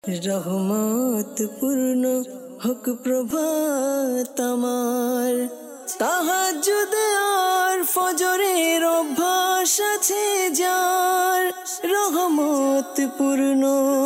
রহমত পূর্ণ হোক প্রভাত আমার, তাহাজ্জুদ আর ফজরের অভ্যাস আছে যার, রহমত পূর্ণ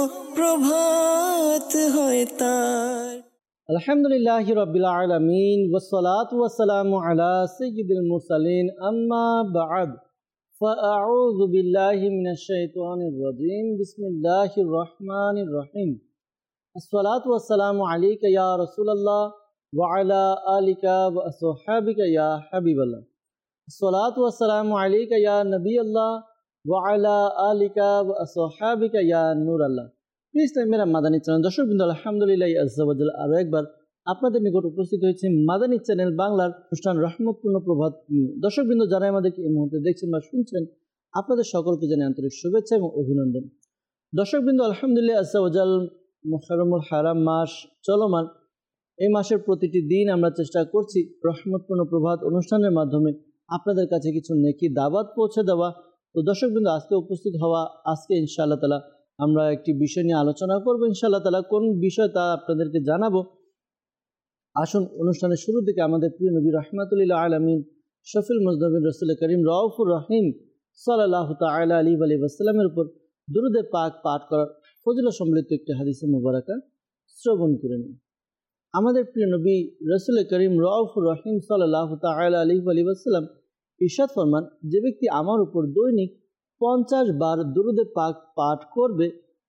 প্রভাত হয় তার। আলহামদুলিল্লাহি রাব্বিল আলামিন ওয়াসসালাতু ওয়াসসালামু আলা সাইয়্যিদিল মুরসালিন আম্মা বা'দ ফাআউযু বিল্লাহি মিনাশ শাইতানির রাজীম বিসমিল্লাহির রহমানির রহিম। আসসালাতু ওয়াসসালামু আলাইকা ইয়া রাসূলুল্লাহ ওয়া আলা আলিকা ওয়া আসহাবিকা ইয়া হাবিবাল্লাহ। আসসালাতু ওয়াসসালামু আলাইকা ইয়া নবিয়াল্লাহ ওয়া আলা আলিকা ওয়া আসহাবিকা ইয়া নূরাল্লাহ। মেরা মাদানী চ্যানেল দর্শকবৃন্দ, আলহামদুলিল্লাহ আযজা ওয়া জাল আরো একবার আপনাদের নিকট উপস্থিত হয়েছে মাদানী চ্যানেল বাংলার অনুষ্ঠান রহমতপূর্ণ প্রভাত নিয়ে। দর্শকবৃন্দ, যারা আমাদেরকে এই মুহূর্তে দেখছেন বা শুনছেন, আপনাদের সকলকে জানাই আন্তরিক শুভেচ্ছা এবং অভিনন্দন। দর্শকবৃন্দ, আলহামদুলিল্লাহ আযজা ওয়া জাল মুহররমুল হারাম মাস চলমান। এই মাসের প্রতিটি দিন আমরা চেষ্টা করছি রহমতপূর্ণ প্রভাত অনুষ্ঠানের মাধ্যমে আপনাদের কাছে কিছু নেকি দাওয়াত পৌঁছে দেওয়া। তো দর্শকবৃন্দ, আজকে উপস্থিত হওয়া, আজকে ইনশাআল্লাহ তাআলা আমরা একটি বিষয় নিয়ে আলোচনা করব ইনশাআল্লাহ তাআলা। কোন বিষয় তা আপনাদেরকে জানাবো। আসুন, অনুষ্ঠানের শুরুর দিকে আমাদের প্রিয় নবী রাহমাতুল আলামিন শফিউল মুজনবিন রাসূল করিম রাউফুর রহিম সাল্লাল্লাহু তাআলা আলাইহি ওয়া সাল্লামের উপর দুরূদে পাক পাঠ করার ফজিলত সম্বলিত একটি হাদিসে মুবারাকা শ্রবণ করে নিন। আমাদের প্রিয় নবী রাসূল করিম রাউফুর রহিম সাল্লাল্লাহু তাআলা আলাইহি ওয়া সাল্লাম ইরশাদ ফরমান, যে ব্যক্তি আমার উপর দৈনিক 50 বার দুরূদে পাক পাঠ করবে,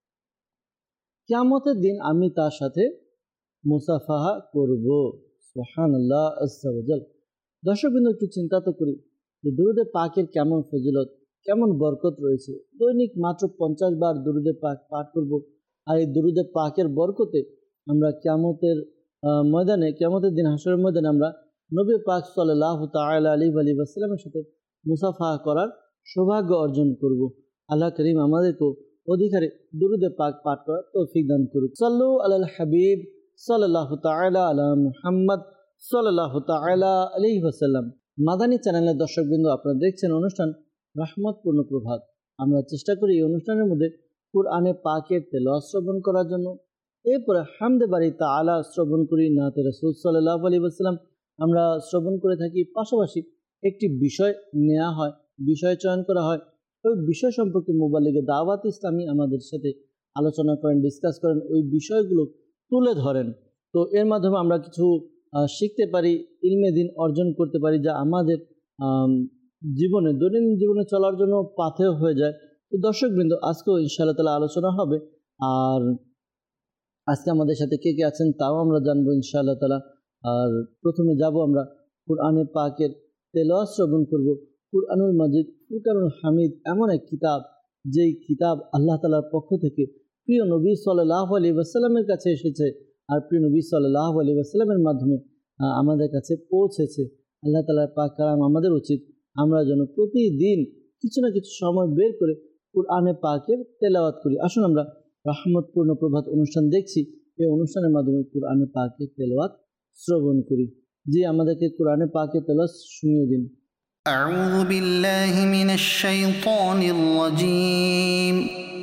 কিয়ামতের দিন আমি তার সাথে মুসাফাহা করব। সুবহানাল্লাহ আযজা ওয়া জাল। দর্শকবৃন্দ, একটু চিন্তা তো করি যে দুরূদে পাকের কেমন ফজিলত, কেমন বরকত রয়েছে। দৈনিক মাত্র 50 বার দুরূদে পাক পাঠ করব, আর এই দুরূদে পাকের বরকতে আমরা কিয়ামতের ময়দানে, কিয়ামতের দিন হাশরের ময়দানে আমরা নবী পাক সাল্লাল্লাহু তাআলা আলাইহি ওয়া সাল্লামের সাথে মুসাফাহা করার সৌভাগ্য অর্জন করব। আল্লাহ করিম আমাদেরকে অধিকারে দুরূদে পাক পাঠ করার তৌফিক দান করুক। সাল্লু আলাল হাবিব সাল্লাল্লাহু তাআলা আলা মুহাম্মদ সাল্লাল্লাহু তাআলা আলাইহি ওয়াসাল্লাম। মাদানী চ্যানেলের দর্শকবৃন্দ, আপনারা দেখছেন অনুষ্ঠান রহমতপূর্ণ প্রভাত। আমরা চেষ্টা করি এই অনুষ্ঠানের মধ্যে কুরআনে পাকের তেলাওয়াত শ্রবণ করার জন্য, এরপরে হামদে বারি তাআলা শ্রবণ করি, নাতে রাসূল সাল্লাল্লাহু আলাইহি ওয়াসাল্লাম আমরা শ্রবণ করে থাকি। পাশাপাশি একটি বিষয় নেওয়া হয়, বিষয় চয়ন করা হয়, ওই বিষয় সম্পর্কে মুবাল্লিগে দাওয়াত ইসলামী আমাদের সাথে আলোচনা করেন, ডিসকাস করেন, ওই বিষয়গুলো তুলে ধরেন। তো এর মাধ্যমে আমরা কিছু শিখতে পারি, ইলমে দ্বীন অর্জন করতে পারি, যা আমাদের জীবনে, দৈনন্দিন জীবনে চলার জন্য পাথেয় হয়ে যায়। তো দর্শকবৃন্দ, আজকেও ইনশাআল্লাহ তাআলা আলোচনা হবে, আর আজকে আমাদের সাথে কে কে আছেন তাও আমরা জানবো ইনশাআল্লাহ তাআলা। আর প্রথমে যাব আমরা কুরআনে পাকের তেলাওয়াত শ্রবণ করব। কুরআনুল মাজিদ, ফুরকানুল হামিদ এমন এক কিতাব, যেই কিতাব আল্লাহ তাআলার পক্ষ থেকে প্রিয় নবী সাল্লাল্লাহু আলাইহি ওয়াসাল্লামের কাছে এসেছে, আর প্রিয় নবী সাল্লাল্লাহু আলাইহি ওয়াসাল্লামের মাধ্যমে আমাদের কাছে পৌঁছেছে। আল্লাহ তাআলার পাক কালাম আমাদের উচিত আমরা যেন প্রতিদিন কিছু না কিছু সময় বের করে কুরআনে পাকের তেলাওয়াত করি। আসুন আমরা রহমতপূর্ণ প্রভাত অনুষ্ঠান দেখছি, এই অনুষ্ঠানের মাধ্যমে কুরআনে পাকের তেলাওয়াত শ্রবণ করি। জি, আমাদেরকে কুরআনে পাকের তেলাওয়াত শুনিয়ে দিন। আউযু বিল্লাহি মিনাশ শাইতানির রাজীম।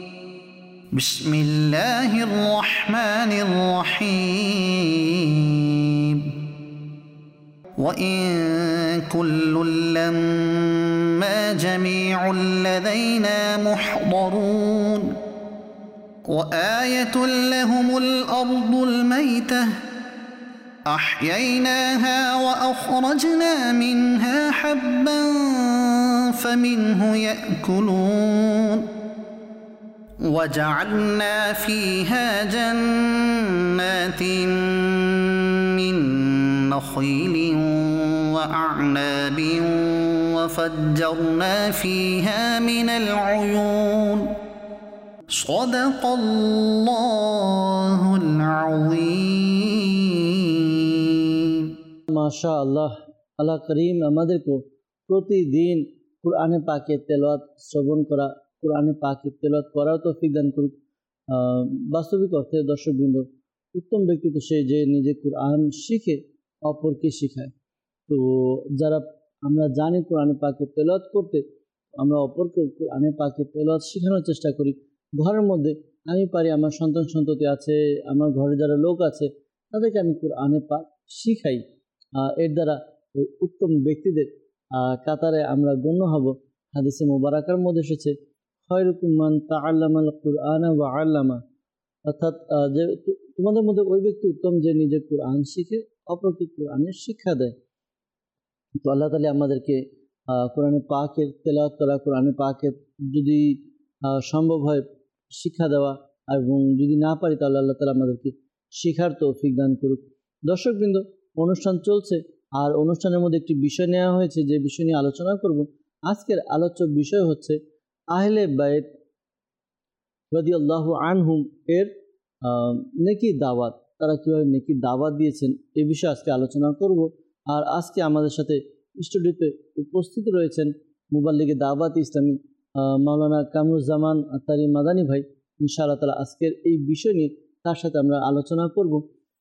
বিসমিল্লাহির রহমানির রহিম। وإن كل لما جميع لدينا محضرون وآية لهم الأرض الميتة أحييناها وأخرجنا منها حبا فمنه يأكلون وجعلنا فيها جنات من نخيل وأعناب وفجرنا فيها من العيون صدق الله العظيم। মাশাআল্লাহ, আল্লাহ করিম আমাদেরকে প্রতিদিন কুরআনে পাকের তেলাওয়াত শ্রবণ করা, কুরআনে পাকের তেলাওয়াত করার তৌফিক দান করুক। বাস্তবিক অর্থে দর্শকবৃন্দ, উত্তম ব্যক্তি তো সে যে নিজে কুরআন শিখে অপরকে শেখায়। তো যারা আমরা জানি কোরআনে পাকের তেলাওয়াত করতে, আমরা অপরকে কোরআনে পাকের তেলাওয়াত শেখানোর চেষ্টা করি। ঘরের মধ্যে আমি পারি, আমার সন্তান সন্ততি আছে, আমার ঘরে যারা লোক আছে তাদেরকে আমি কোরআনে পাক শিখাই। এর দ্বারা ওই উত্তম ব্যক্তিদের কাতারে আমরা গণ্য হব। হাদিসে মুবারাকার মধ্যে এসেছে, খায়রুকুম মান তাআল্লামাল কুরআনা ওয়া আল্লামা, অর্থাৎ যে তোমাদের মধ্যে ওই ব্যক্তি উত্তম যে নিজে কোরআন শিখে অপরকে কোরআনের শিক্ষা দেয়। তো আল্লাহ তাআলা আমাদেরকে কোরআনে পাকের তেলাওয়াত করা, কোরআনে পাকের যদি সম্ভব হয় শিক্ষা দেওয়া, এবং যদি না পারি তাহলে আল্লাহ তাআলা আমাদেরকে শেখার তৌফিক দান করুক। দর্শকবৃন্দ, অনুষ্ঠান চলছে, আর অনুষ্ঠানের মধ্যে একটি বিষয় নেওয়া হয়েছে, যে বিষয় নিয়ে আলোচনা করব। আজকের আলোচ্য বিষয় হচ্ছে আহলে বাইত রাদিয়াল্লাহু আনহুম এর নেকি দাওয়াত, তারা কীভাবে নেকি দাওয়াত দিয়েছেন এই বিষয়ে আজকে আলোচনা করব। আর আজকে আমাদের সাথে স্টুডিওতে উপস্থিত রয়েছেন মুবাল্লিগে দাওয়াত ইসলামী মাওলানা কামরুজ্জামান আত্তারি মাদানী ভাই। ইনশাআল্লাহ তাআলা আজকের এই বিষয় নিয়ে তার সাথে আমরা আলোচনা করব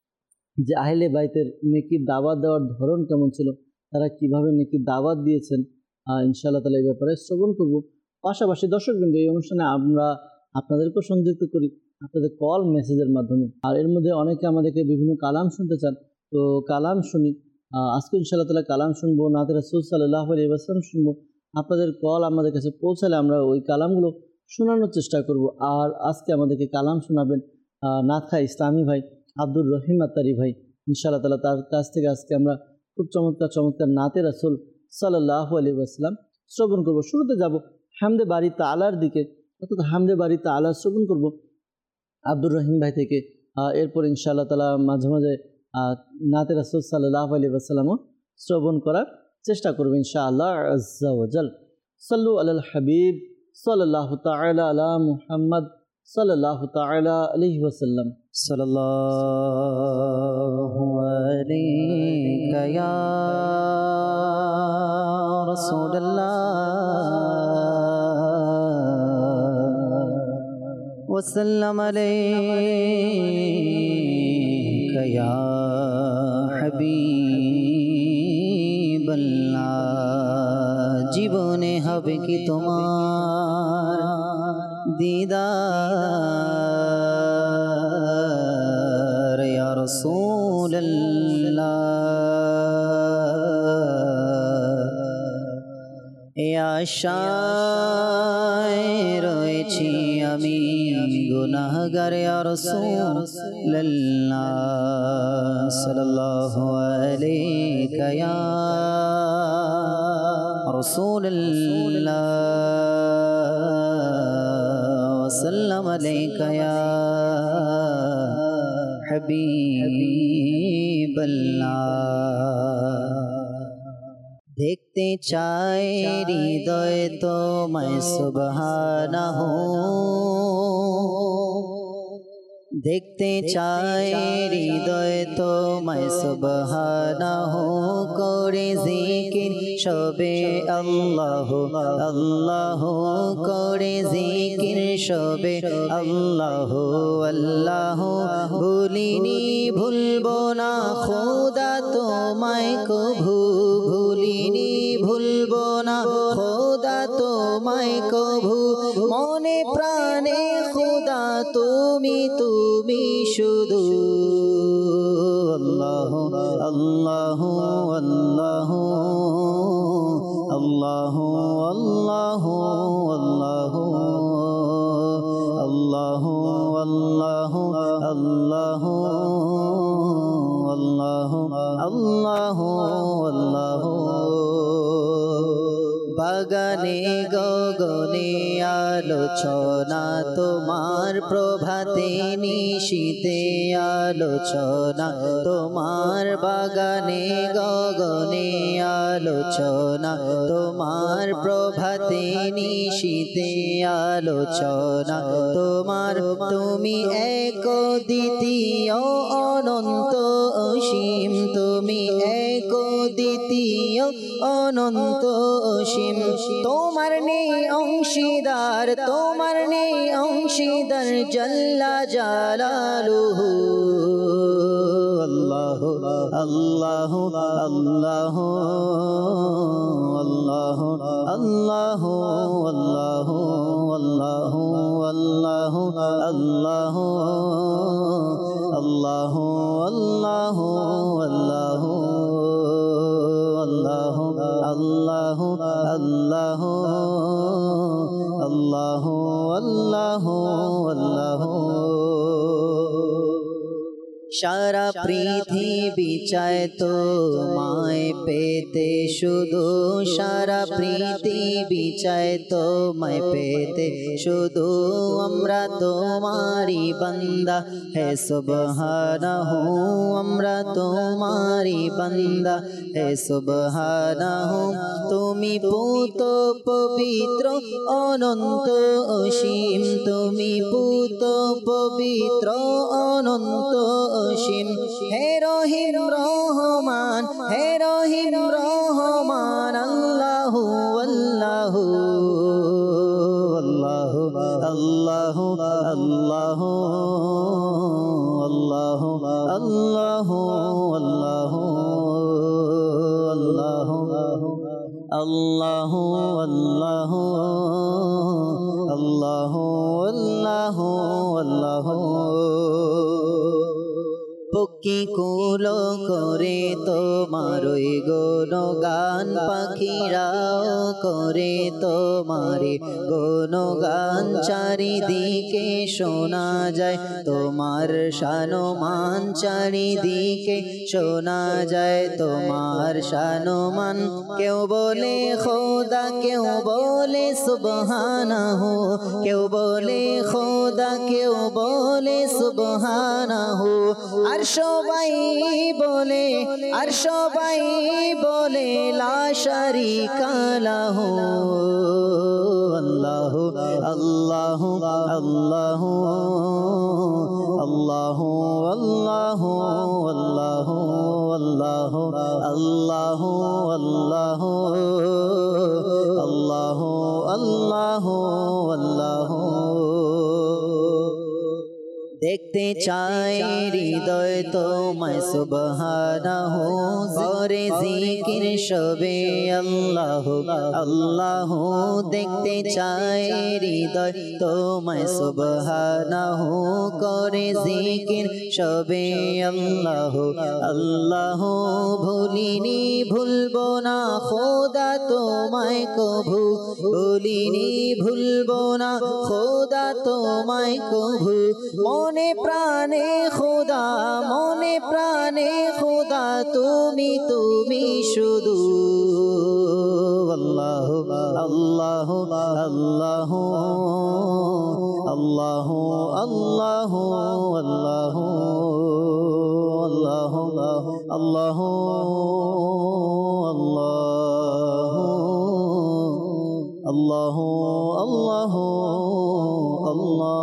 যে আহলে বাইতের নেকি দাওয়াত দেওয়ার ধরন কেমন ছিল, তারা কিভাবে নেকি দাওয়াত দিয়েছেন। ইনশাআল্লাহ তাআলা এই ব্যাপারে শ্রবণ করব। পাশাপাশি দর্শকবৃন্দ, এই অনুষ্ঠানে আমরা আপনাদেরকেও সংযুক্ত করি আপনাদের কল মেসেজের মাধ্যমে। আর এর মধ্যে অনেকে আমাদেরকে বিভিন্ন কালাম শুনতে চান, তো কালাম শুনি। আজকে ইনশাআল্লাহ তাআলা কালাম শুনবো, নাতে রাসূল সাল্লাল্লাহু আলাইহি ওয়াসাল্লাম শুনবো। আপনাদের কল আমাদের কাছে পৌঁছালে আমরা ওই কালামগুলো শোনানোর চেষ্টা করব। আর আজকে আমাদেরকে কালাম শোনাবেন নাথা ইসলামী ভাই আব্দুর রহিম আত্তারি ভাই। ইনশাআল্লাহ তাআলা তার কাছ থেকে আজকে আমরা খুব চমৎকার চমৎকার নাতে রাসূল সাল্লাল্লাহু আলাইহি ওয়াসাল্লাম শ্রবণ করব। শুরুতে যাব হামদে বারি তাআলার দিকে, অর্থাৎ হামদে বারি তাআলা শ্রবণ করব আব্দুর রহিম ভাই থেকে। এরপর ইনশাআল্লাহ তাআলা মাঝে মাঝে নাতে রাসূল সাল্লাল্লাহু আলাইহি ওয়াসাল্লামও শ্রবণ করার চেষ্টা করব ইনশাআল্লাহ আজ্জা ওয়া জাল। সাল্লু আলাল হাবিব সাল্লাল্লাহু তাআলা আলা মুহাম্মদ সাল্লাল্লাহু তাআলা আলাইহি ওয়াসাল্লাম। সাল্লাল্লাহু আলাইকা ইয়া রাসূলুল্লাহ ওয়া সাল্লাম আলাইকা ইয়া হাবিবাল্লাহ। জীবনে হবে কি তোমার দিদার ইয়া রাসূলুল্লাহ। এই আশায় রয়েছি আমি গুনাহগার ইয়া রাসূলুল্লাহ। সাল্লাল্লাহু আলাইকা ইয়া রাসূলুল্লাহ ওয়া সাল্লাম আলাইকা ইয়া হাবিবাল্লাহ। দেখতে চাই হৃদয় তোমায় সুবহানাহু, দেখতে চাই হৃদয় তোমায় সুবহানাহু করে জিকির সবে আল্লাহু আল্লাহু করে জিকির সবে আল্লাহু আল্লাহু। ভুলিনি ভুলবো না খোদা তোমায় কভু, ভুলিনি ভুলবো না খোদা তোমায় কভু। মনে প্রাণে খোদা তুমি তুমি শুধু। আল্লাহু আল্লাহু আল্লাহু আল্লাহু আল্লাহু আল্লাহু আল্লাহু আল্লাহু আল্লাহু আল্লাহু আল্লাহু আল্লাহু। বাগানে গগনে আলোচনা তোমার, প্রভাতে নিশীতে আলোচনা তোমার। বাগানে গগনে আলোচনা তোমার, প্রভাতে নিশীতে আলোচনা তোমার। তুমি এক দ্বিতীয় অনন্ত অসীম, তুমি এক দ্বিতীয় অনন্ত অসীম। তোমার নেই অংশীদার, তোমার নেই অংশীদার জাল্লা জালালুহু। আল্লাহু আল্লাহু আল্লাহু আল্লাহু আল্লাহু আল্লাহু আল্লাহ আল্লাহ আল্লাহ আল্লাহ আল্লাহ আল্লাহ আল্লাহ আল্লাহ আল্লাহ আল্লাহ আল্লাহ সারা পৃথিবী চায় তো মায় পেতে শুধু সারা পৃথিবী চায় তো মায় পেতে শুধু আমরা তোমারি বান্দা হে সুবহানাহু আমরা তোমারি বান্দা হে সুবহানাহু তুমি পুত পবিত্র অনন্ত অসীম তুমি পুত পবিত্র অনন্ত অসীম হে রহিম রহমান হে রহিম রহমান আল্লাহু আল্লাহু আল্লাহু আল্লাহু আল্লাহু আল্লাহু আল্লাহু আল্লাহু আল্লাহু আল্লাহু আল্লাহু আল্লাহু আল্লাহু আল্লাহু পক্ষী কুলো করে তোমারই গুণগান পাখিরাও করে তোমারে গুণগান চারিদিকে শোনা যায় তোমার শানমান চারিদিকে শোনা যায় তোমার শানমান কেউ বলে খোদা কেউ বলে সুবহানাহু কেউ বলে খোদা কেউ বলে সুবহানাহু আর সবাই বলে লা শারীকা লাহু আল্লাহু আল্লাহু আল্লাহু আল্লাহু আল্লাহু আল্লাহু আল্লাহু আল্লাহু আল্লাহু আল্লাহু আল্লাহু আল্লাহু দেখতে চাই হৃদয় তোমায় সুবহানাহু করে জিকির সবে আল্লাহ আল্লাহ দেখতে চাই হৃদয় তোমায় সুবহানাহু করে জিকির সবে আল্লাহ আল্লাহ ভুলিনি ভুলবো না খোদা তোমায় কভু ভুলিনি ভুলবো না খোদা তোমায় কভু মনে প্রাণে খোদা তুমি তুমি শুধু আল্লাহ আল্লাহ আল্লাহ আল্লাহ আল্লাহ আল্লাহ আল্লাহ আল্লাহ আল্লাহ আল্লাহ আল্লাহ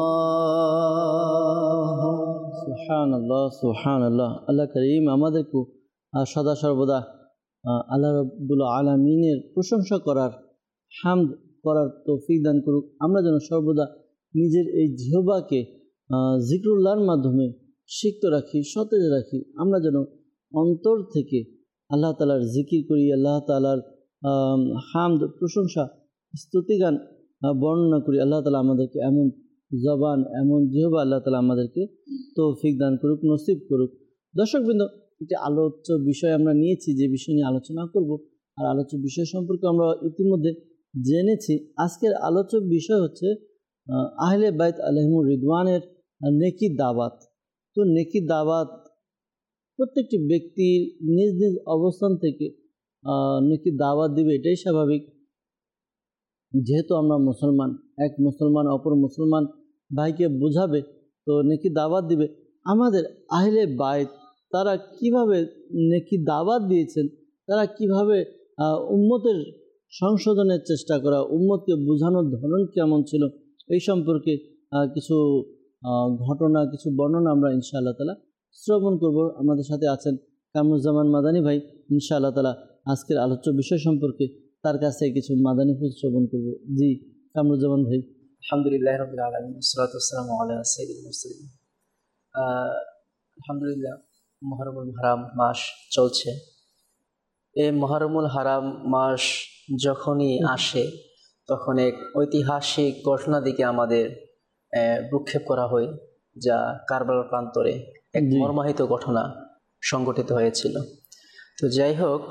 সুবহানাল্লাহ সুবহানাল্লাহ। আল্লাহ করিম আমাদেরকে সদা সর্বদা আল্লাহ রাব্বুল আলামিনের প্রশংসা করার হামদ করার তৌফিক দান করুক। আমরা যেন সর্বদা নিজের এই জিহ্বাকে জিকরুল্লাহর মাধ্যমে সিক্ত রাখি, সতেজ রাখি। আমরা যেন অন্তর থেকে আল্লাহ তাআলার জিকির করি, আল্লাহ তাআলার হামদ প্রশংসা স্তুতিগান বর্ণনা করি। আল্লাহ তাআলা আমাদেরকে এমন জবান এমন জিহ্বা আল্লাহ তাআলা আমাদেরকে তৌফিক দান করুক, নসিব করুক। দর্শকবৃন্দ, একটি আলোচ্য বিষয় আমরা নিয়েছি, যে বিষয় নিয়ে আলোচনা করব। আর আলোচ্য বিষয় সম্পর্কে আমরা ইতিমধ্যে জেনেছি। আজকের আলোচ্য বিষয় হচ্ছে আহলে বাইত আলাইহিমুর রিদওয়ানের নেকি দাওয়াত। তো নেকি দাওয়াত প্রত্যেকটি ব্যক্তির নিজ নিজ অবস্থান থেকে নেকি দাওয়াত দিবে, এটাই স্বাভাবিক। যেহেতু আমরা মুসলমান, এক মুসলমান অপর মুসলমান ভাইকে বোঝাবে, তো নেকি দাওয়াত দিবে। আমাদের আহলে বাইত তারা কিভাবে নেকি দাওয়াত দিয়েছেন, তারা কিভাবে উম্মতের সংশোধনের চেষ্টা করা, উম্মতকে বোঝানোর ধরন কেমন ছিল, এই সম্পর্কে কিছু ঘটনা, কিছু বর্ণনা আমরা ইনশাআল্লাহ তাআলা শ্রবণ করব। আমাদের সাথে আছেন কামরুজ্জামান মাদানী ভাই। ইনশাআল্লাহ তাআলা আজকের আলোচ্য বিষয় সম্পর্কে তার কাছে কিছু মাদানী ফুল শ্রবণ করব। জি কামরুজ্জামান ভাই। আলহামদুলিল্লাহ রাব্বিল আলামিন, ওয়াসসালাতু ওয়াসসালামু আলা সাইয়্যিদিল মুরসালিন। আলহামদুলিল্লাহ, মুহররমুল হারাম মাস চলছে। এই মুহররমুল হারাম মাস যখনই আসে তখন এক ঐতিহাসিক ঘটনার দিকে আমাদের ভ্রুক্ষেপ করা হয়, যা কারবালার প্রান্তরে এক মর্মাহিত ঘটনা সংঘটিত হয়েছিল। তো যাই হোক,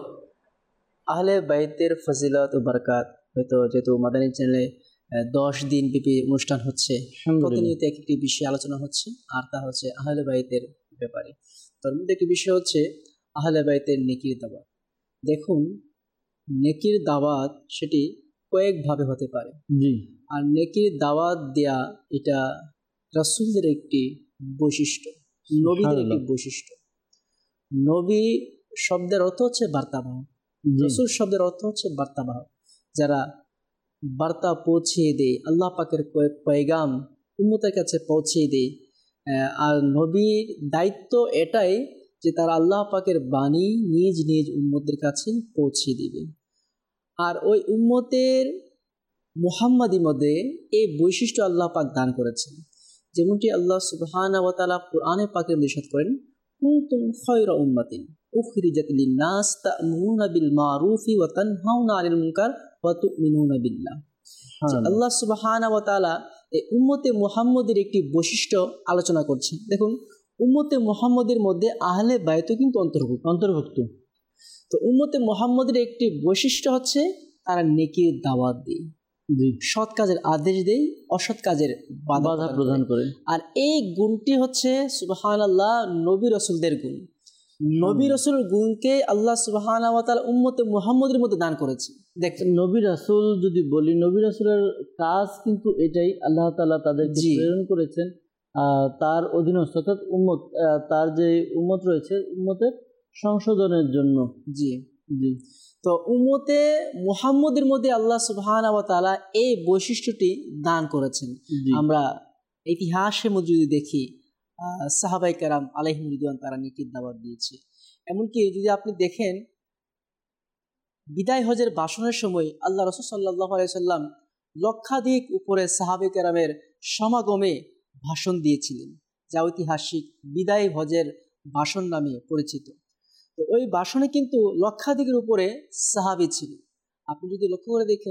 আহলে বাইতের ফজিলত ও বরকাত, হয়তো যেহেতু মাদানী চ্যানেলে 10 দিন ব্যাপী অনুষ্ঠান হচ্ছে, প্রতিনিয়ত একটি বিষয় আলোচনা হচ্ছে, আর তা হচ্ছে আহলে বাইতের ব্যাপারে। তার মধ্যে একটি বিষয় হচ্ছে আহলে বাইতের নেকির দাওয়াত। দেখুন, নেকির দাওয়াত সেটি কয়েকভাবে হতে পারে, আর নেকির দাওয়াত দেয়া এটা রাসূলদের একটি বৈশিষ্ট্য, নবীদের একটি বৈশিষ্ট্য। নবী শব্দের অর্থ হচ্ছে বার্তাবাহক, রাসূল শব্দের অর্থ হচ্ছে বার্তাবাহক, যারা বার্তা পৌঁছিয়ে দেয়, আল্লাহ পাকের পয়গাম উম্মতের কাছে পৌঁছিয়ে দেয়। আর নবীর দায়িত্ব এটাই যে তারা আল্লাহ পাকের বাণী নিজ নিজ উম্মতের কাছে পৌঁছিয়ে দিবে। আর ওই উম্মতের মুহাম্মাদি মধ্যে এই বৈশিষ্ট্য আল্লাহ পাক দান করেছেন, যেমনটি আল্লাহ সুবহানাহু ওয়া তাআলা কুরআনে পাকে ইরশাদ করেন, কুনতুম খায়রা উম্মাতিন উখরিজাত লিন-নাস তা'মুরুনা বিল মা'রুফি ওয়া তানহাউনা 'আনিল মুনকার ওয়া তু'মিনুনা বিল্লাহ। আল্লাহ সুবহানাহু ওয়া তাআলা এই উম্মতে মুহাম্মদের একটি বৈশিষ্ট্য আলোচনা করছেন। দেখুন, উম্মতে মুহাম্মদের মধ্যে আহলে বাইতও কিন্তু অন্তর্ভুক্ত। তো উম্মতে মুহাম্মদের একটি বৈশিষ্ট্য হচ্ছে তারা নেকির দাওয়াত দেয়, সৎ কাজের আদেশ দেয়, অসৎ কাজের বাধা প্রদান করে। আর এই গুণটি হচ্ছে সুবহানাল্লাহ নবী রাসূলদের গুণ। নবী রাসূলের গুণকে আল্লাহ সুবহানাহু ওয়া তাআলা উম্মতে মুহাম্মদের মধ্যে দান করেছে। দেখেন, নবী রাসূল যদি বলি, নবী রাসূলের কাজ কিন্তু এটাই, আল্লাহ তাআলা তাদেরকে প্রেরণ করেছেন তার অধীনস্থ অর্থাৎ উম্মত, তার যে উম্মত রয়েছে উম্মতের সংশোধনের জন্য। জি জি। তো উম্মতে মুহাম্মদের মধ্যে আল্লাহ সুবহানাহু ওয়া তাআলা এই বৈশিষ্ট্যটি দান করেছেন। আমরা ইতিহাসের মধ্যে যদি দেখি, সাহাবায়ে কেরাম আলাইহিম রিদওয়ান তারা নেকির দাওয়াত দিয়েছে। এমনকি যদি আপনি দেখেন, বিদায় হজের ভাষণের সময় আল্লাহ রাসূল সাল্লাল্লাহু আলাইহি সাল্লাম লক্ষাধিক উপরে সাহাবায়ে কেরামের সমাগমে ভাষণ দিয়েছিলেন, যা ঐতিহাসিক বিদায় হজের ভাষণ নামে পরিচিত। তো ওই ভাষণে কিন্তু লক্ষাধিকের উপরে সাহাবী ছিল। আপনি যদি লক্ষ্য করে দেখেন,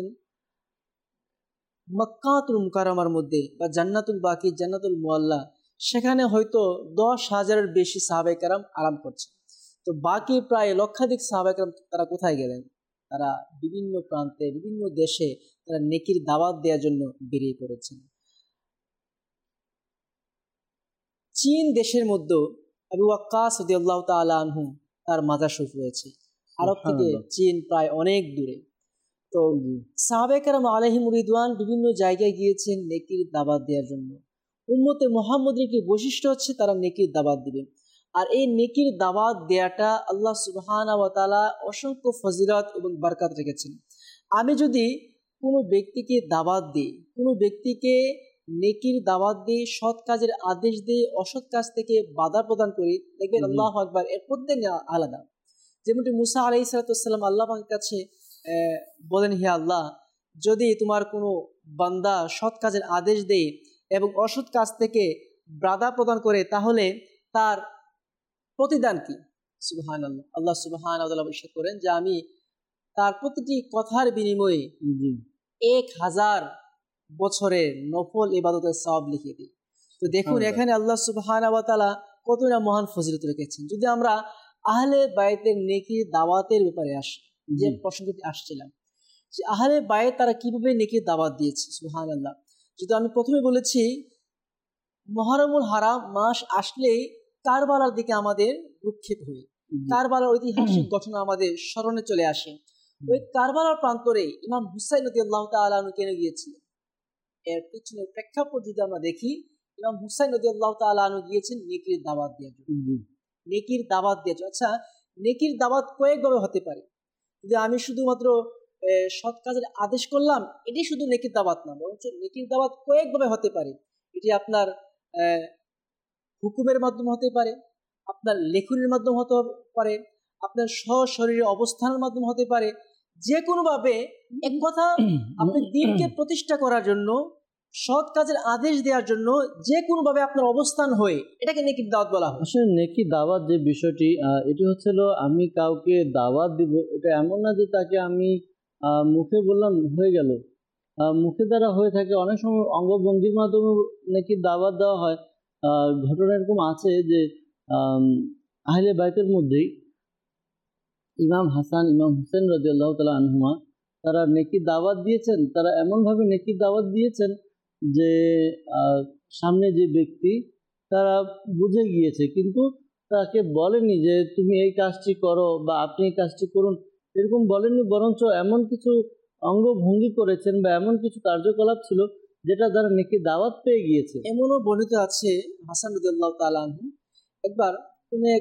মক্কাতুল মুকাররমার মধ্যে বা জান্নাতুল বাকি, জান্নাতুল মুআল্লা, সেখানে হয়তো 10,000-এর বেশি সাহাবায়ে কেরাম আরাম করছে। তো বাকি প্রায় লক্ষাধিক সাহাবায়ে কেরাম তারা কোথায় গেলেন? তারা বিভিন্ন প্রান্তে, বিভিন্ন দেশে তারা নেকির দাওয়াত দেওয়ার জন্য বেরিয়ে পড়েছেন। চীন দেশের মধ্যে আবু ওয়াক্কাস রাদিয়াল্লাহু তাআলা আনহু তার মাজার শরীফ রয়েছে। আরব থেকে চীন প্রায় অনেক দূরে। তো সাহাবায়ে কেরাম আলাইহিম রিদওয়ান বিভিন্ন জায়গায় গিয়েছেন নেকির দাওয়াত দেওয়ার জন্য। উম্মতে মুহাম্মদের একটি বৈশিষ্ট্য হচ্ছে তারা নেকির দাওয়াত দিবে। আর এই নেকির দাওয়াত দেওয়াটা আল্লাহ সুবহানাহু ওয়া তাআলা অসংখ্য ফজিলত এবং বরকত রেখেছেন। আমি যদি কোনো ব্যক্তিকে দাওয়াত দিই, কোনো ব্যক্তিকে নেকির দাওয়াত দিই, সৎ কাজের আদেশ দিই, অসৎ কাজ থেকে বাধা প্রদান করি, দেখবেন আল্লাহু আকবার এর প্রত্যেক আলাদা। যেমনটি মুসা আলাইহিস সালাম আল্লাহ পাকের কাছে বলেন, হে আল্লাহ, যদি তোমার কোনো বান্দা সৎ কাজের আদেশ দেয় এবং অসৎ কাজ থেকে বাধা প্রদান করে, তাহলে তার প্রতিদান কি? সুবহানাল্লাহ, আল্লাহ সুবহানাহু ওয়া তাআলা ইরশাদ করেন যে আমি তার প্রতিটি কথার বিনিময়ে 1000 বছরের নফল ইবাদতের সওয়াব লিখে দিই। তো দেখুন, এখানে আল্লাহ সুবহানাহু ওয়া তাআলা কতটা মহান ফজিলত রেখেছেন। যদি আমরা আহলে বাইতের নেকির দাওয়াতের ব্যাপারে আসি, যে প্রসঙ্গটি আসছিলাম, যে আহলে বাইত তারা কিভাবে নেকির দাওয়াত দিয়েছে, সুবহানাল্লাহ। যদি আমি প্রথমে বলেছি, মুহররমুল হারাম মাস আসলেই কারবালার দিকে আমাদের ভ্রুক্ষেপ হয়, কারবালার ঐতিহাসিক ঘটনা আমাদের স্মরণে চলে আসে। ওই কারবালার প্রান্তরে ইমাম হুসাইন রাদিয়াল্লাহু তাআলা আনহু কেন গিয়েছিলেন? এর পিছনের প্রেক্ষাপট যদি আমরা দেখি, ইমাম হুসাইন রাদিয়াল্লাহু তাআলা আনহু গিয়েছেন নেকির দাওয়াত দেওয়ার জন্য। নেকির দাওয়াত দেওয়ার জন্য। আচ্ছা, নেকির দাওয়াত কয়েকভাবে হতে পারে। যদি আমি শুধুমাত্র সৎ কাজের আদেশ করলাম, এটি শুধু নেকির দাওয়াত না, বরঞ্চ নেকির দাওয়াত কয়েকভাবে হতে পারে। এটি আপনার হুকুমের মাধ্যমে হতে পারে, আপনার লেখনের মাধ্যমে হতে পারে, আপনার সশরীরে অবস্থানের মাধ্যমে হতে পারে। যে কোনোভাবে, এক কথা, আপনি দ্বীনকে প্রতিষ্ঠা করার জন্য, সৎ কাজের আদেশ দেওয়ার জন্য যে কোনোভাবে আপনার অবস্থান হয়ে, এটাকে নেকির দাওয়াত বলা হয়। আসলে নেকির দাওয়াত যে বিষয়টি, এটি হচ্ছিল আমি কাউকে দাওয়াত দিব, এটা এমন না যে তাকে আমি মুখে বললাম হয়ে গেল। মুখে দ্বারা হয়ে থাকে, অনেক সময় অঙ্গভঙ্গির মাধ্যমে নেকির দাওয়াত দেওয়া হয়। ঘটনা এরকম আছে যে আহলে বাইতের মধ্যেই ইমাম হাসান, ইমাম হুসেন রাদিয়াল্লাহু তাআলা আনহুমা, তারা নেকির দাওয়াত দিয়েছেন। তারা এমনভাবে নেকির দাওয়াত দিয়েছেন যে সামনে যে ব্যক্তি তারা বুঝে গিয়েছে, কিন্তু তাকে বলেনি যে তুমি এই কাজটি করো বা আপনি এই কাজটি করুন, এরকম বলেননি, বরঞ্চ এমন কিছু অঙ্গভঙ্গি করেছেন বা এমন কিছু কার্যকলাপ ছিল যেটা দ্বারা নেকির দাওয়াত পেয়ে গিয়েছে। এমনও বর্ণিত আছে হাসান রাদিয়াল্লাহু তাআলা আনহু একবার কোন এক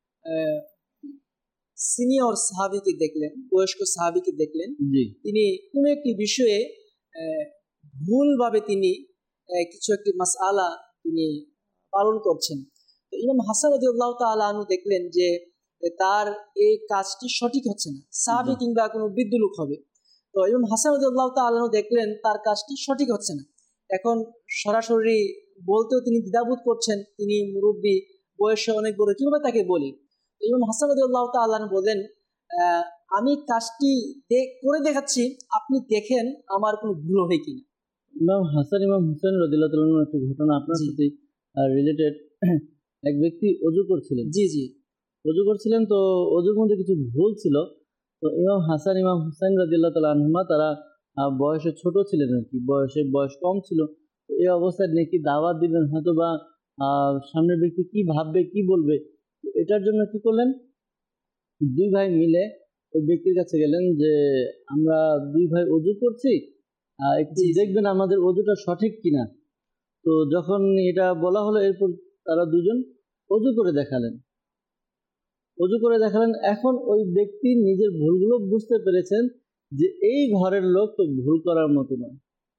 সিনিয়র সাহাবীকে দেখলেন, বয়স্ক সাহাবীকে দেখলেন, জি তিনি কোনো একটি বিষয়ে ভুলভাবে তিনি কিছু একটি মাসআলা তিনি পালন করছেন। তো ইমাম হাসান রাদিয়াল্লাহু তাআলা আনহু দেখলেন যে তার এই কাজটি সঠিক হচ্ছে না। সাহাবী কিংবা কোনো বৃদ্ধ লোক হবে। তো ইমাম হাসান রাদিয়াল্লাহু তাআলা আনহু দেখলেন তার কাজটি সঠিক হচ্ছে না। এখন সরাসরি বলতেও তিনি দ্বিধাবোধ করছেন, তিনি মুরব্বী, বয়সে অনেক বড়, কিভাবে তাকে বলি? ইমাম হাসান রাদিয়াল্লাহু তাআলা আনহু বললেন, আমি কাজটি করে দেখাচ্ছি, আপনি দেখেন আমার কোনো ভুল হয় কিনা। ইমাম হাসান, ইমাম হুসেন রাদিয়াল্লাহু তাআলা আনহুর একটা ঘটনা আপনার জি। সাথে রিলেটেড। এক ব্যক্তি অজু করছিলেন, জি জি অজু করছিলেন, তো অজুর মধ্যে কিছু ভুল ছিল। তো ইমাম হাসান, ইমাম হুসাইন রাদিয়াল্লাহু তাআলা আনহুমা তারা বয়সে ছোট ছিলেন আর কি, বয়স কম ছিল। তো এই অবস্থায় নেকি দাওয়াত দিবেন, হয়তো বা সামনের ব্যক্তি কি ভাববে, কি বলবে, তো এটার জন্য কি করলেন, দুই ভাই মিলে ওই ব্যক্তির কাছে গেলেন যে আমরা দুই ভাই অজু করছি, একটু জি, জি। দেখবেন আমাদের অজুটা সঠিক কিনা। তো যখন এটা বলা হলো, এরপর তারা দুজন অজু করে দেখালেন, এখন ওই ব্যক্তি নিজের ভুলগুলো বুঝতে পেরেছেন যে এই ঘরের লোক তো ভুল করার মতো নয়।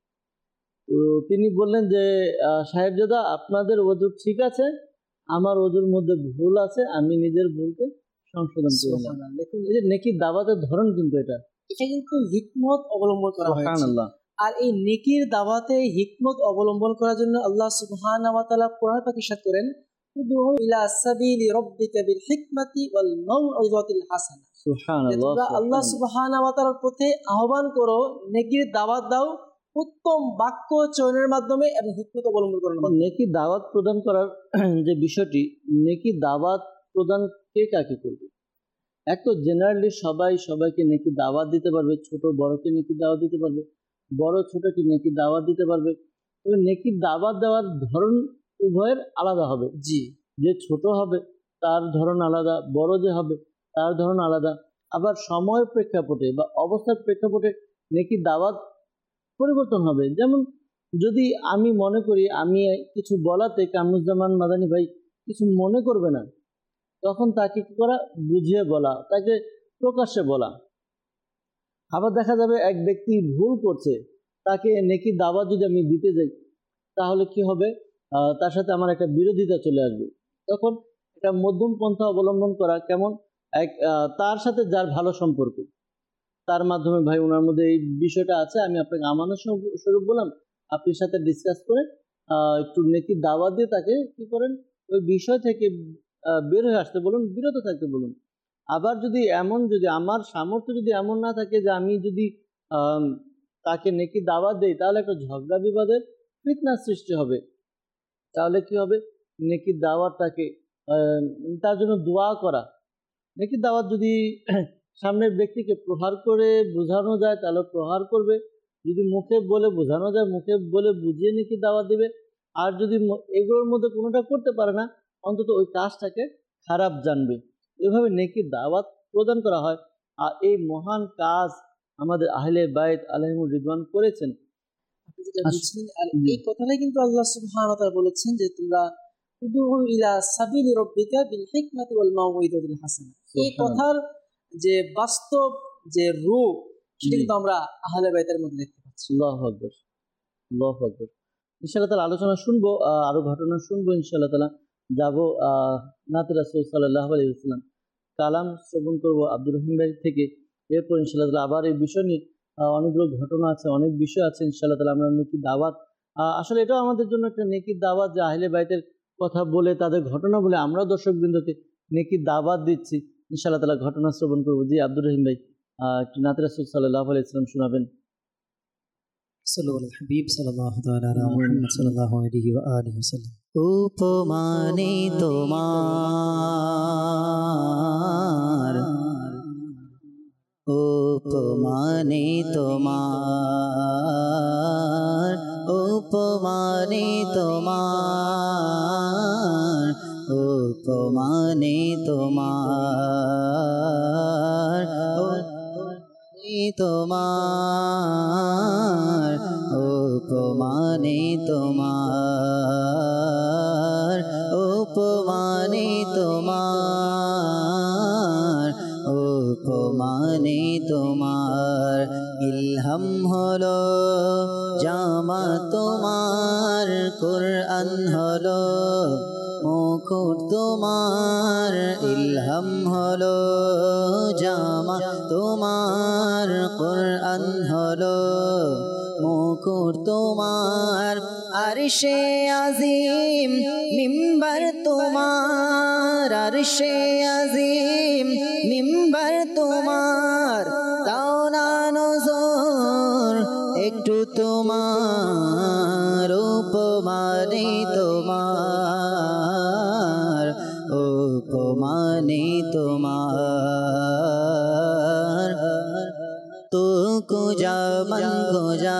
তো তিনি বললেন যে সাহেবজাদা, আপনাদের ওযু ঠিক আছে, আমার ওযুর মধ্যে ভুল আছে, আমি নিজের ভুলকে সংশোধন করে নিলাম। সুবহানাল্লাহ। দেখুন এই যে নেকির দাওয়াতের ধরন কিন্তু এটা। এটা কিন্তু হিকমত অবলম্বন করা হয়েছে। সুবহানাল্লাহ। আর এই নেকির দাওয়াতে হিকমত অবলম্বন করার জন্য আল্লাহ সুবহানাহু ওয়া তাআলা কোরআন পাকে ইরশাদ করেন, উদউ ইলা সাবিলি রাব্বিকা বিল হিকমাতি ওয়াল মাউইযাতিল হাসানা। যে সুবহানাল্লাহ। তোমরা আল্লাহ সুবহানাহু ওয়া তাআলার পথে আহ্বান করো, নেকির দাওয়াত দাও উত্তম বাক্য চয়নের মাধ্যমে এবং হিকমত অবলম্বন করার মাধ্যমে। নেকি দাওয়াত প্রদান করার যে বিষয়টি, নেকি দাওয়াত প্রদান কে কাকে করবে? এক তো জেনারেলি সবাই সবাইকে নেকি দাওয়াত দিতে পারবে, ছোট বড়কে নেকি দাওয়াত দিতে পারবে, বড় ছোটকে নেকি দাওয়াত দিতে পারবে। তবে নেকি দাওয়াত দেওয়ার ধরন উভয়ের আলাদা হবে। জি যে ছোট হবে তার ধরন আলাদা, বড় যে হবে তার ধরন আলাদা। আবার সময়ের প্রেক্ষাপটে বা অবস্থার প্রেক্ষাপটে নেকি দাওয়াত পরিবর্তন হবে। যেমন যদি আমি মনে করি আমি কিছু বলাতে কামরুজ্জামান মাদানী ভাই কিছু মনে করবে না, তখন তাকে কি করা, বুঝিয়ে বলা, তাকে প্রকাশ্যে বলা। আবার দেখা যাবে এক ব্যক্তি ভুল করছে, তাকে নেকি দাওয়াত যদি আমি দিতে যাই, তাহলে কি হবে, তার সাথে আমার একটা বিরোধিতা চলে আসবে। তখন একটা মধ্যম পন্থা অবলম্বন করা কেমন, তার সাথে যার ভালো সম্পর্ক, তার মাধ্যমে ভাই ওনার মধ্যে এই বিষয়টা আছে, আমি আপনাকে আমানত স্বরূপ বললাম, আপনি সাথে ডিসকাস করে একটু নেকি দাওয়াত দিয়ে তাকে কি করেন, ওই বিষয় থেকে বের হয়ে আসতে বলুন, বিরত থাকতে বলুন। আবার যদি আমার সামর্থ্য যদি এমন না থাকে যে আমি যদি আম, তাকে নেকি দাওয়াত দেই, তাহলে একটা ঝগড়া বিবাদের ফিতনার সৃষ্টি হবে। তাহলে কি হবে, নেকি দাওয়াতটাকে তার জন্য দোয়া করা। নেকি দাওয়াত যদি সামনের ব্যক্তিকে প্রহার করে বোঝানো যায় তাহলে প্রহার করবে, যদি মুখে বলে বোঝানো যায় মুখে বলে বুঝিয়ে নেকি দাওয়াত দিবে। আর যদি এগুলোর মধ্যে কোনোটা করতে পারে না, অন্তত ওই কাজটাকে খারাপ জানবে। এভাবে নেকি দাওয়াত প্রদান করা হয়। আর এই মহান কাজ আমাদের আহলে বাইত আলাইহিমুর রিদওয়ান করেছেন। আপনি যেটা বুঝলেন, আর জি এই কথাটাই কিন্তু আল্লাহ সুবহানাহু ওয়া তাআলা বলেছেন যে তোমরা উদউ ইলা সাবিলি রাব্বিকা বিল হিকমাতি ওয়াল মাউইযাতিল হাসানা। এই কথার যে বাস্তব যে রূপ সেটা জি কিন্তু আমরা আহলে বাইতের মধ্যে দেখতে পাচ্ছি। আল্লাহু আকবার, আল্লাহু আকবার। ইনশাআল্লাহ তাআলা আলোচনা শুনবো, আরো ঘটনা শুনবো ইনশাআল্লাহ তাআলা। যাবো নাতে রাসূল সাল্লাল্লাহু আলাইহি ওয়াসাল্লাম, কালাম শ্রবণ করবো আব্দুর রহিম ভাই থেকে। এরপর ইনশাআল্লাহ তাআলা আবার এই বিষয় নিয়ে অনেকগুলো ঘটনা আছে, অনেক বিষয় আছে ইনশাআল্লাহ তাআলা। আমরা নেকি দাওয়াত, আসলে এটাও আমাদের জন্য একটা নেকির দাওয়াত যে আহলে বাইতের কথা বলে, তাদের ঘটনা বলে আমরাও দর্শকবৃন্দকে নেকির দাওয়াত দিচ্ছি। ইনশাআল্লাহ তাআলা ঘটনা শ্রবণ করবো। জি আব্দুর রহিম ভাই, একটু নাতে রাসূল সাল্লাল্লাহু আলাইহি ওয়াসাল্লাম শোনাবেন। সাল্লাল্লাহু আলাল হাবিব সাল্লাল্লাহু তাআলা আলা মুহাম্মদ সাল্লাল্লাহু আলাইহি ওয়া আলিহি ওয়াসাল্লাম। উপমানে তোমার, উপমানে তোমার, উপমানে তোমার, উপমানে তোমার, তোমার, উপমানে তোমার, উপমানে তোমার, উপমানে তোমার। ইলহাম হলো জামা তোমার, কুরআন হলো মুকুট তোমার। ইলহাম হলো জামা তোমার, কুরআন হলো মুকুট তোমার। আরশে আজিম মিম্বার তোমার, আরশে আজিম মিম্বার তোমার। দাও না নজর একটু তোমার, উপমানে তোমার, উপমানে তোমার। তু কুজা মন কুজা,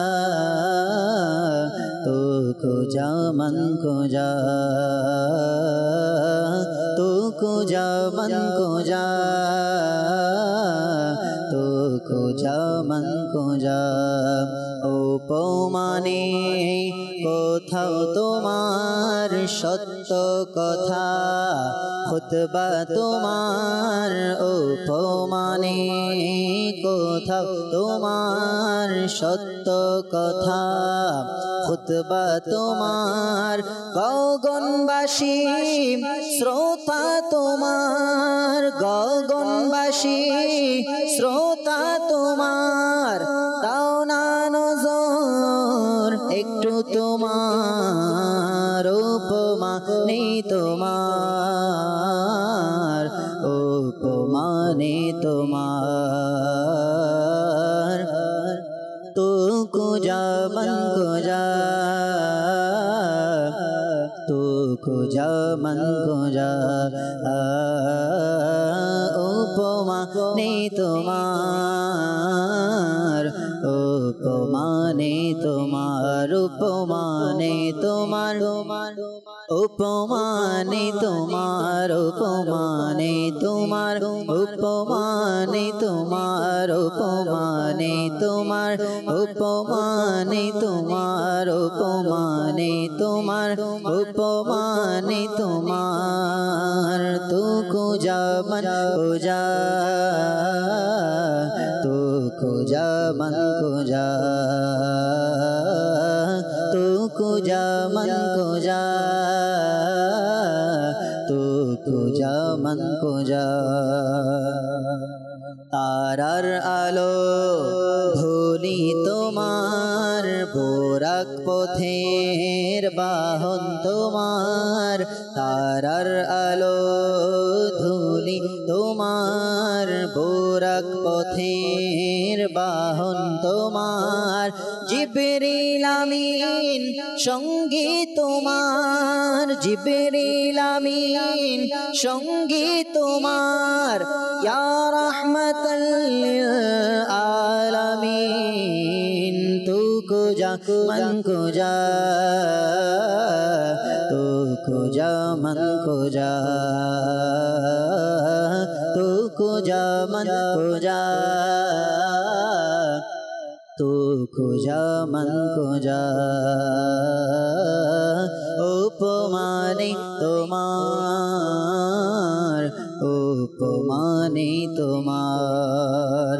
তু কুজা মন কুজা, তু কুজা মন কুজা, তু কুজা মন কুজা। উপমানে কোথাও তোমার সত্য কথা, খুতবা তোমার। উপমানে কোথাও তোমার সত্য কথা, খুতবা তোমার। গগনবাসী শ্রোতা তোমার, গগনবাসী শ্রোতা তোমার। দাও না নজর একটু তোমার, উপমানে তোমার, উপমানে তোমার। তু কুজা মন কুজা, তু কুজা মন কুজা। উপমানে তোমার, উপমানে তোমার, উপমানে তোমার, উপমানে তোমার, উপমানে তোমার, উপমানে তোমার, উপমানে তোমার, উপমানে তোমার, উপমানে তোমার, উপমানে তোমার। তু কুজা মন কুজা, তু কুজা মন কুজা, তু কুজা মন কুজা, তু কুজা মন কুজা। তারার আলো ধুলি তোমার, বোরাক পথের বাহন তোমার। তারার আলো ধুলি তোমার, বোরাক পথের বাহন তোমার। জিবরিল আমিন সঙ্গী তোমার, জিবরিল আমিন সঙ্গী তোমার। ইয়া রাহমাতাল লিল আলামিন। তু কুজা মন কুজা, তু কুজা মন কুজা, তু কুজা মন কুজা, তু কুজা মন কুজা। উপমানে তোমার, উপমানে তোমার।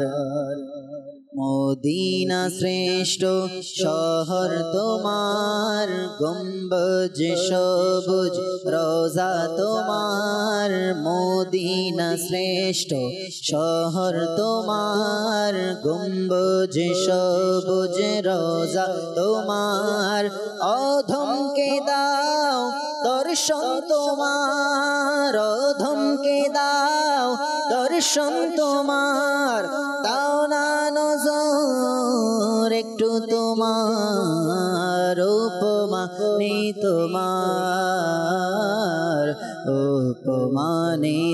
মদিনা শ্রেষ্ঠ শহর তোমার, গম্বুজ সবুজ রোজা তোমার। মদিনা শ্রেষ্ঠ শহর তোমার, গম্বুজ সবুজ রোজা তোমার। অধমকে দাও দর্শন তোমার, অধমকে দাও দর্শন তোমার। দাও না নজর একটু তোমার উপমা নেই তোমার, উপমা নেই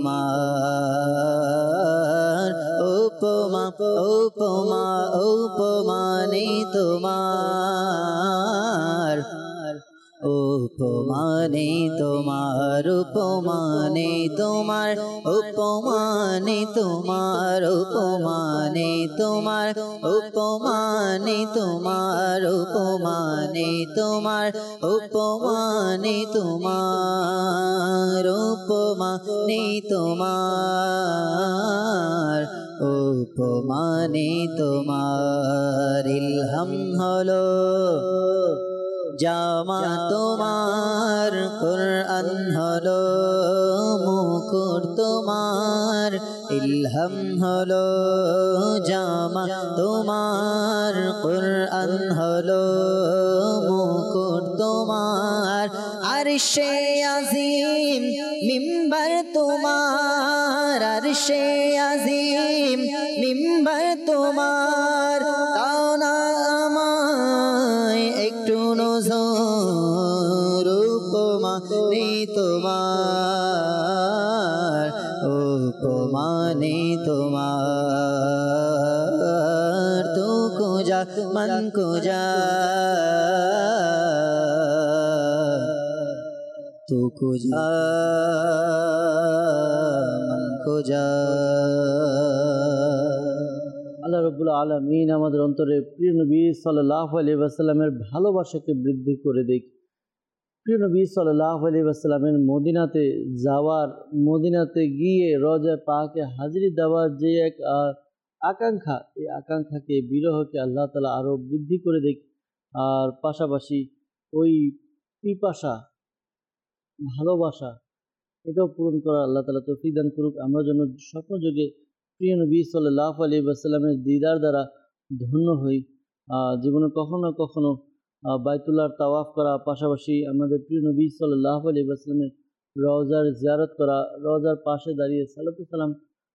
তোমার, উপমা উপমা উপমা নেই তোমার, উপমা নেই তোমার, উপমা নেই তোমার, উপমা নেই তোমার, উপমা নেই তোমার, উপমা নেই তোমার, উপমা নেই তোমার, উপমা নেই তোমার, উপমা নেই তোমার, উপমা নেই তোমার। ইলহাম হলো জামা তোমার, কুরআন হলো মুকুট তোমার, ইলহাম হলো জামা তোমার, কুরআন হলো মুকুট তোমার, আরশে আজিম মিম্বার তোমার, আরশে আজিম মিম্বার তোমার, তাও না আমায় একটু নজর, উপমা নেই তোমার, উপমা নেই তোমার, তু কুজা মন কুজা, তু কুজা মন কুজা। আল্লাহ রাব্বুল আলামিন আমাদের অন্তরে প্রিয় নবী সাল্লাল্লাহু আলাইহি ওয়াসাল্লামের ভালোবাসাকে বৃদ্ধি করে দিক। প্রিয় নবী সাল্লাল্লাহু আলাইহি ওয়াসাল্লামের মদিনাতে যাওয়ার, মদিনাতে গিয়ে রওজা পাকে হাজিরি দেওয়ার যে এক আকাঙ্ক্ষা, এই আকাঙ্ক্ষাকে, বিরহকে আল্লাহ তাআলা আরও বৃদ্ধি করে দিক। আর পাশাপাশি ওই পিপাসা, ভালোবাসা, এটাও পূরণ করার আল্লাহ তাআলা তৌফিক দান করুক। আমরা যেন স্বপ্নযোগে প্রিয় নবী সাল্লাল্লাহু আলাইহি ওয়াসাল্লামের দিদার দ্বারা ধন্য হই। জীবনে কখনো না কখনো বাইতুল্লাহর তাওয়াফ করা, পাশাপাশি আমাদের প্রিয় নবী সাল্লাল্লাহু আলাইহি ওয়াসাল্লামের রওজার জিয়ারত করা, রওজার পাশে দাঁড়িয়ে সালাতু সালাম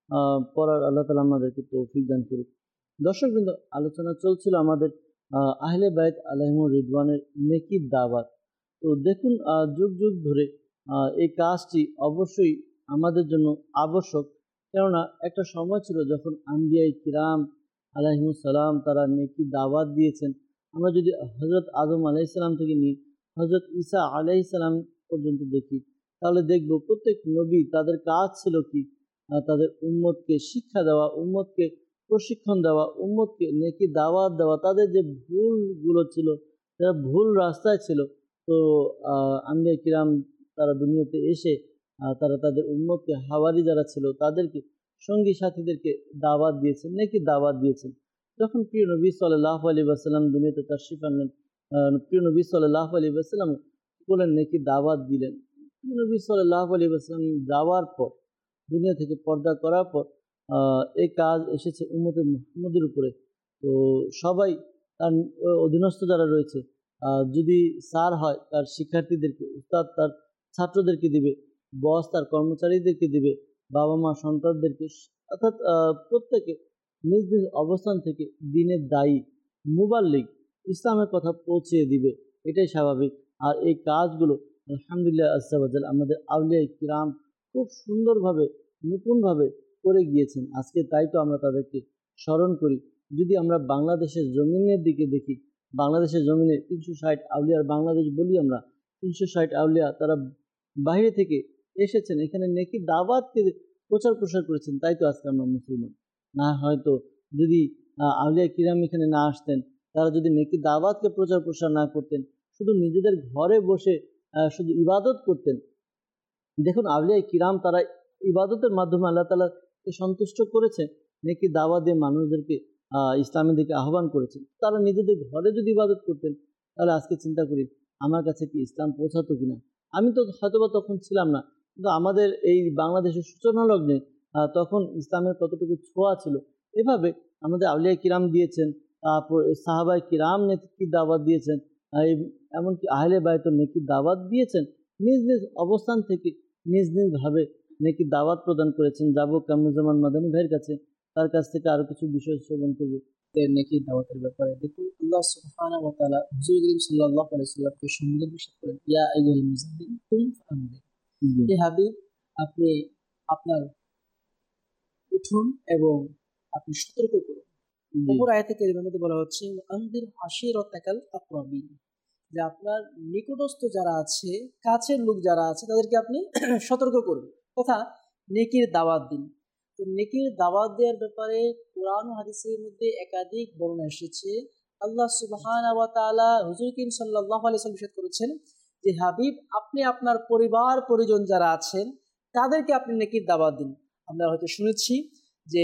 পড়ার আল্লাহ তাআলা আমাদেরকে তৌফিক দান করুক। দর্শকবৃন্দ, আলোচনা চলছিল আমাদের আহলে বাইত আলাইহিমুর রিদওয়ানের নেকির দাওয়াত। তো দেখুন, যুগ যুগ ধরে এই কাজটি অবশ্যই আমাদের জন্য আবশ্যক। কেননা একটা সময় ছিল যখন আম্বিয়ায়ে কিরাম আলাইহিমুস সালাম তারা নেকি দাওয়াত দিয়েছেন। আমরা যদি হযরত আদম আলাইহিস সালাম থেকে নিই হযরত ঈসা আলাইহিস সালাম পর্যন্ত দেখি, তাহলে দেখব প্রত্যেক নবী তাদের কাজ ছিল কি? তাদের উম্মতকে শিক্ষা দেওয়া, উম্মতকে প্রশিক্ষণ দেওয়া, উম্মতকে নেকি দাওয়াত দেওয়া। তাদের যে ভুলগুলো ছিল, তারা ভুল রাস্তায় ছিল। তো আম্বিয়ায়ে কিরাম তারা দুনিয়াতে এসে তারা তাদের উম্মতকে, হাওয়ারি যারা ছিল তাদেরকে, সঙ্গী সাথীদেরকে দাওয়াত দিয়েছেন, নেকি দাওয়াত দিয়েছেন। যখন প্রিয় নবী সাল্লাল্লাহু আলাইহি ওয়াসাল্লাম দুনিয়াতে তাশরিফ আনলেন, প্রিয় নবী সাল্লাল্লাহু আলাইহি ওয়াসাল্লাম বলেন নেকি দাওয়াত দিলেন। প্রিয় নবী সাল্লাল্লাহু আলাইহি ওয়াসাল্লাম যাওয়ার পর, দুনিয়া থেকে পর্দা করার পর এই কাজ এসেছে উম্মতে মুহাম্মদের উপরে। তো সবাই তার অধীনস্থ যারা রয়েছে, যদি স্যার হয় তার শিক্ষার্থীদেরকে, উস্তাদ তার ছাত্রদেরকে দিবে, বস তার কর্মচারীদেরকে দিবে, বাবা মা সন্তানদেরকে, অর্থাৎ প্রত্যেকে নিজ নিজ অবস্থান থেকে দিনের দায়ী, মুবাল্লিগ, ইসলামের কথা পৌঁছে দিবে। এটাই স্বাভাবিক। আর এই কাজগুলো আলহামদুলিল্লাহ আজ্জা ওয়া জাল আমাদের আউলিয়া কিরাম খুব সুন্দরভাবে, নিপুণভাবে করে গিয়েছেন। আজকে তাই তো আমরা তাদেরকে স্মরণ করি। যদি আমরা বাংলাদেশের জমিনের দিকে দেখি, বাংলাদেশের জমিনে 360 আউলিয়ার বাংলাদেশ বলি আমরা, 360 আউলিয়া তারা বাইরে থেকে এসেছেন, এখানে নেকি দাওয়াতকে প্রচার প্রসার করেছেন। তাই তো আজকে আমরা মুসলমান। না হয়তো যদি আউলিয়া কিরাম এখানে না আসতেন, তারা যদি নেকি দাওয়াতকে প্রচার প্রসার না করতেন, শুধু নিজেদের ঘরে বসে শুধু ইবাদত করতেন। দেখুন, আউলিয়া কিরাম তারা ইবাদতের মাধ্যমে আল্লাহ তাআলাকে সন্তুষ্ট করেছে, নেকি দাওয়াত দিয়ে মানুষদেরকে ইসলামের দিকে আহ্বান করেছেন। তারা নিজেদের ঘরে যদি ইবাদত করতেন, তাহলে আজকে চিন্তা করি আমার কাছে কি ইসলাম পৌঁছাতো কিনা। আমি তো হয়তোবা তখন ছিলাম না, কিন্তু আমাদের এই বাংলাদেশের সূচনা লগ্নে তখন ইসলামের কতটুকু ছোঁয়া ছিল। এভাবে আমাদের আউলিয়া কিরাম দিয়েছেন, তারপর সাহাবায়ে কিরাম নেকি দাওয়াত দিয়েছেন, এমনকি আহলে বাইতও নেকি দাওয়াত দিয়েছেন। নিজ নিজ অবস্থান থেকে নিজ নিজভাবে নেকি দাওয়াত প্রদান করেছেন। যাব কামরুজ্জামান মাদানী ভাইয়ের কাছে, তার কাছ থেকে আরও কিছু বিষয় শ্রবণ করব। নেকির দাওয়াতের ব্যাপারে দেখুন, আল্লাহ সুবহানাহু ওয়া তাআলা হুজুর করিম সাল্লাল্লাহু আলাইহি সাল্লামকে সম্বোধন বিশেষ করেন, ইয়া আইয়ুহাল মুযাম্মিল কুম ফাআনযির। জি হে হাবিব, আপনি আপনার উঠুন এবং আপনি সতর্ক করুন। জি অপর আয়াতে কারিমার মধ্যে বলা হচ্ছে, আনদির আশিরাতাকাল আকরাবিন, যে আপনার নিকটস্থ যারা আছে, কাছের লোক যারা আছে, তাদেরকে আপনি সতর্ক করুন তথা নেকির দাওয়াত দিন। তো নেকির দাওয়াত দেওয়ার ব্যাপারে কোরআন ও হাদিসের মধ্যে একাধিক বর্ণনা এসেছে। আল্লাহ সুবহানাহু ওয়া তাআলা হুজুর করিম সাল্লাল্লাহু আলাইহি ওয়াসাল্লাম ইরশাদ করেছেন যে, হাবিব, আপনি আপনার পরিবার পরিজন যারা আছেন তাদেরকে আপনি নেকির দাওয়াত দিন। আমরা হয়তো শুনেছি যে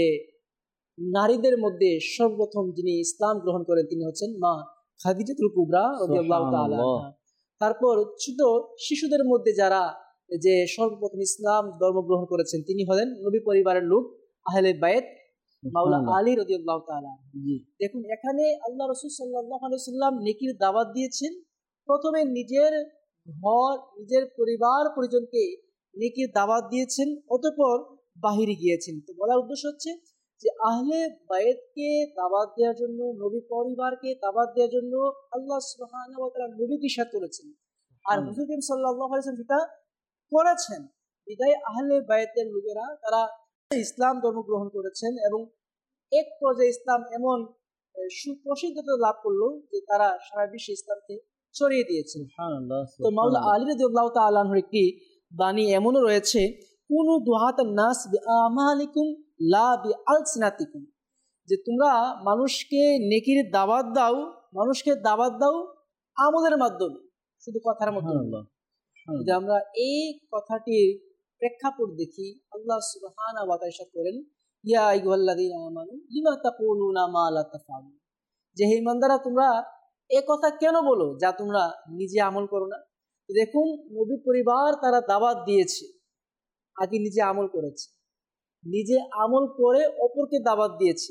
নারীদের মধ্যে সর্বপ্রথম যিনি ইসলাম গ্রহণ করেন তিনি হচ্ছেন মা খাদিজাতুল কুবরা রাদিয়াল্লাহু তাআলা সুবহানাল্লাহ। আনহা। তারপর ছোট শিশুদের মধ্যে যারা যে সর্বপ্রথম ইসলাম ধর্ম গ্রহণ করেছেন তিনি হলেন নবী পরিবারের লোক আহলে বাইত মাওলা সুবহানাল্লাহ। আলী রাদিয়াল্লাহু তাআলা আনহু। জি দেখুন, এখানে আল্লাহ রাসূল সাল্লাল্লাহু আলাইহি সাল্লাম নেকির দাওয়াত দিয়েছেন। প্রথমে নিজের ঘর, নিজের পরিবার পরিজনকে নেকির দাওয়াত দিয়েছেন, অতঃপর বাহিরে গিয়েছেন। তো বলার উদ্দেশ্য হচ্ছে যে আহলে বাইতকে দাওয়াত দেওয়ার জন্য, নবী পরিবারকে দাওয়াত দেওয়ার জন্য আল্লাহ সুবহানাহু ওয়া তাআলা নবীকে ইরশাদ করেছেন, আর হুজুর করিম সাল্লাল্লাহু আলাইহি ওয়াসাল্লাম সেটা করেছেন। বিদায় আহলে বাইতের লোকেরা তারা ইসলাম ধর্ম গ্রহণ করেছেন এবং এক পর্যায়ে ইসলাম এমন সুপ্রসিদ্ধতা লাভ করলো যে তারা সারা বিশ্বে ইসলামকে ছড়িয়ে দিয়েছেন। সুবহানাল্লাহ। তো মাওলা সুবহানাল্লাহ। আলী রাদিয়াল্লাহু তাআলা আনহুর একটি বাণী এমনও রয়েছে, কুনু দুহাতান নাস বিআমালিকুম লা বিআলসিনাতিকুম, যে তোমরা মানুষকে নেকির দাওয়াত দাও, মানুষকে দাওয়াত দাও আমলের মাধ্যমে, শুধু কথার মাধ্যমে নয়। সুবহানাল্লাহ। যদি সুবহানাল্লাহ। আমরা এই কথাটির প্রেক্ষাপট দেখি, আল্লাহ সুবহানাহু ওয়া তাআলা ইরশাদ করেন, ইয়া আইয়ুহাল্লাযীনা আমানু লিমা তাকুলুনা মা লা তাফআলুন, যে হে ইমানদাররা, তোমরা এ কথা কেন বলো যা তোমরা নিজে আমল করো না। তো দেখুন, নবী পরিবার তারা দাওয়াত দিয়েছে, আগে নিজে আমল করেছে, নিজে আমল করে অপরকে দাওয়াত দিয়েছে,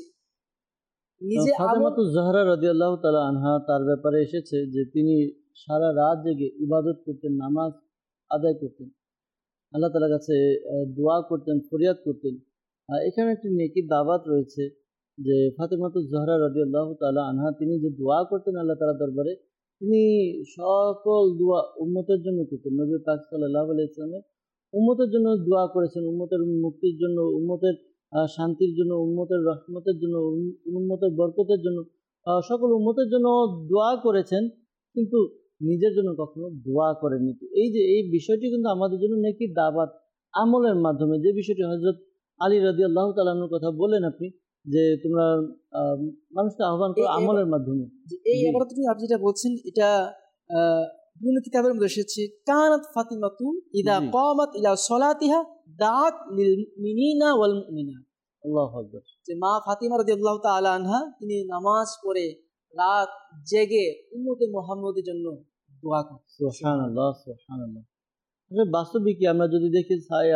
নিজে আমল। ফাতেমাতুজ জাহরা রাদিয়াল্লাহু তাআলা আনহা, তার ব্যাপারে এসেছে যে তিনি সারা রাত জেগে ইবাদত করতেন, নামাজ আদায় করতেন, আল্লাহ তাআলার কাছে দোয়া করতেন, ফরিয়াদ করতেন। এখানে একটি নেকির দাওয়াত রয়েছে যে ফাতেমাতুজ জাহরা রাদিয়াল্লাহু তাআলা আনহা তিনি যে দোয়া করতেন আল্লাহ তাআলার দরবারে, তিনি সকল দোয়া উম্মতের জন্য করতেন। নবী পাক সাল্লাল্লাহু আলাইহি ওয়াসাল্লামের উম্মতের জন্য দোয়া করেছেন, উম্মতের মুক্তির জন্য, উম্মতের শান্তির জন্য, উম্মতের রহমতের জন্য, উম্মতের বরকতের জন্য, সকল উম্মতের জন্য দোয়া করেছেন, কিন্তু নিজের জন্য কখনো দোয়া করেননি। তো এই যে এই বিষয়টি কিন্তু আমাদের জন্য নেকির দাওয়াত আমলের মাধ্যমে, যে বিষয়টি হযরত আলী রাদিয়াল্লাহু তাআলা আনহুর কথা বললেন আপনি, যে তোমরা আহ, মানুষকে আহ্বান করো আমলের মাধ্যমে। এই জি এবারে আপনি যেটা বলছেন এটা বিভিন্ন কিতাবের মধ্যে এসেছে, কানাত ফাতিমাতু ইদা জি কামাত ইলা সলাতিহা দাআত লিল মুমিনিনা ওয়াল মুমিনাত, আল্লাহু আকবার। যে মা ফাতিমা রাদিয়াল্লাহু তাআলা আনহা তিনি নামাজ পড়ে রাত জেগে উম্মতে মুহাম্মদের জন্য দোয়া করতেন। সুবহানাল্লাহ। সুবহানাল্লাহ। আসলে বাস্তবিক আমরা যদি দেখি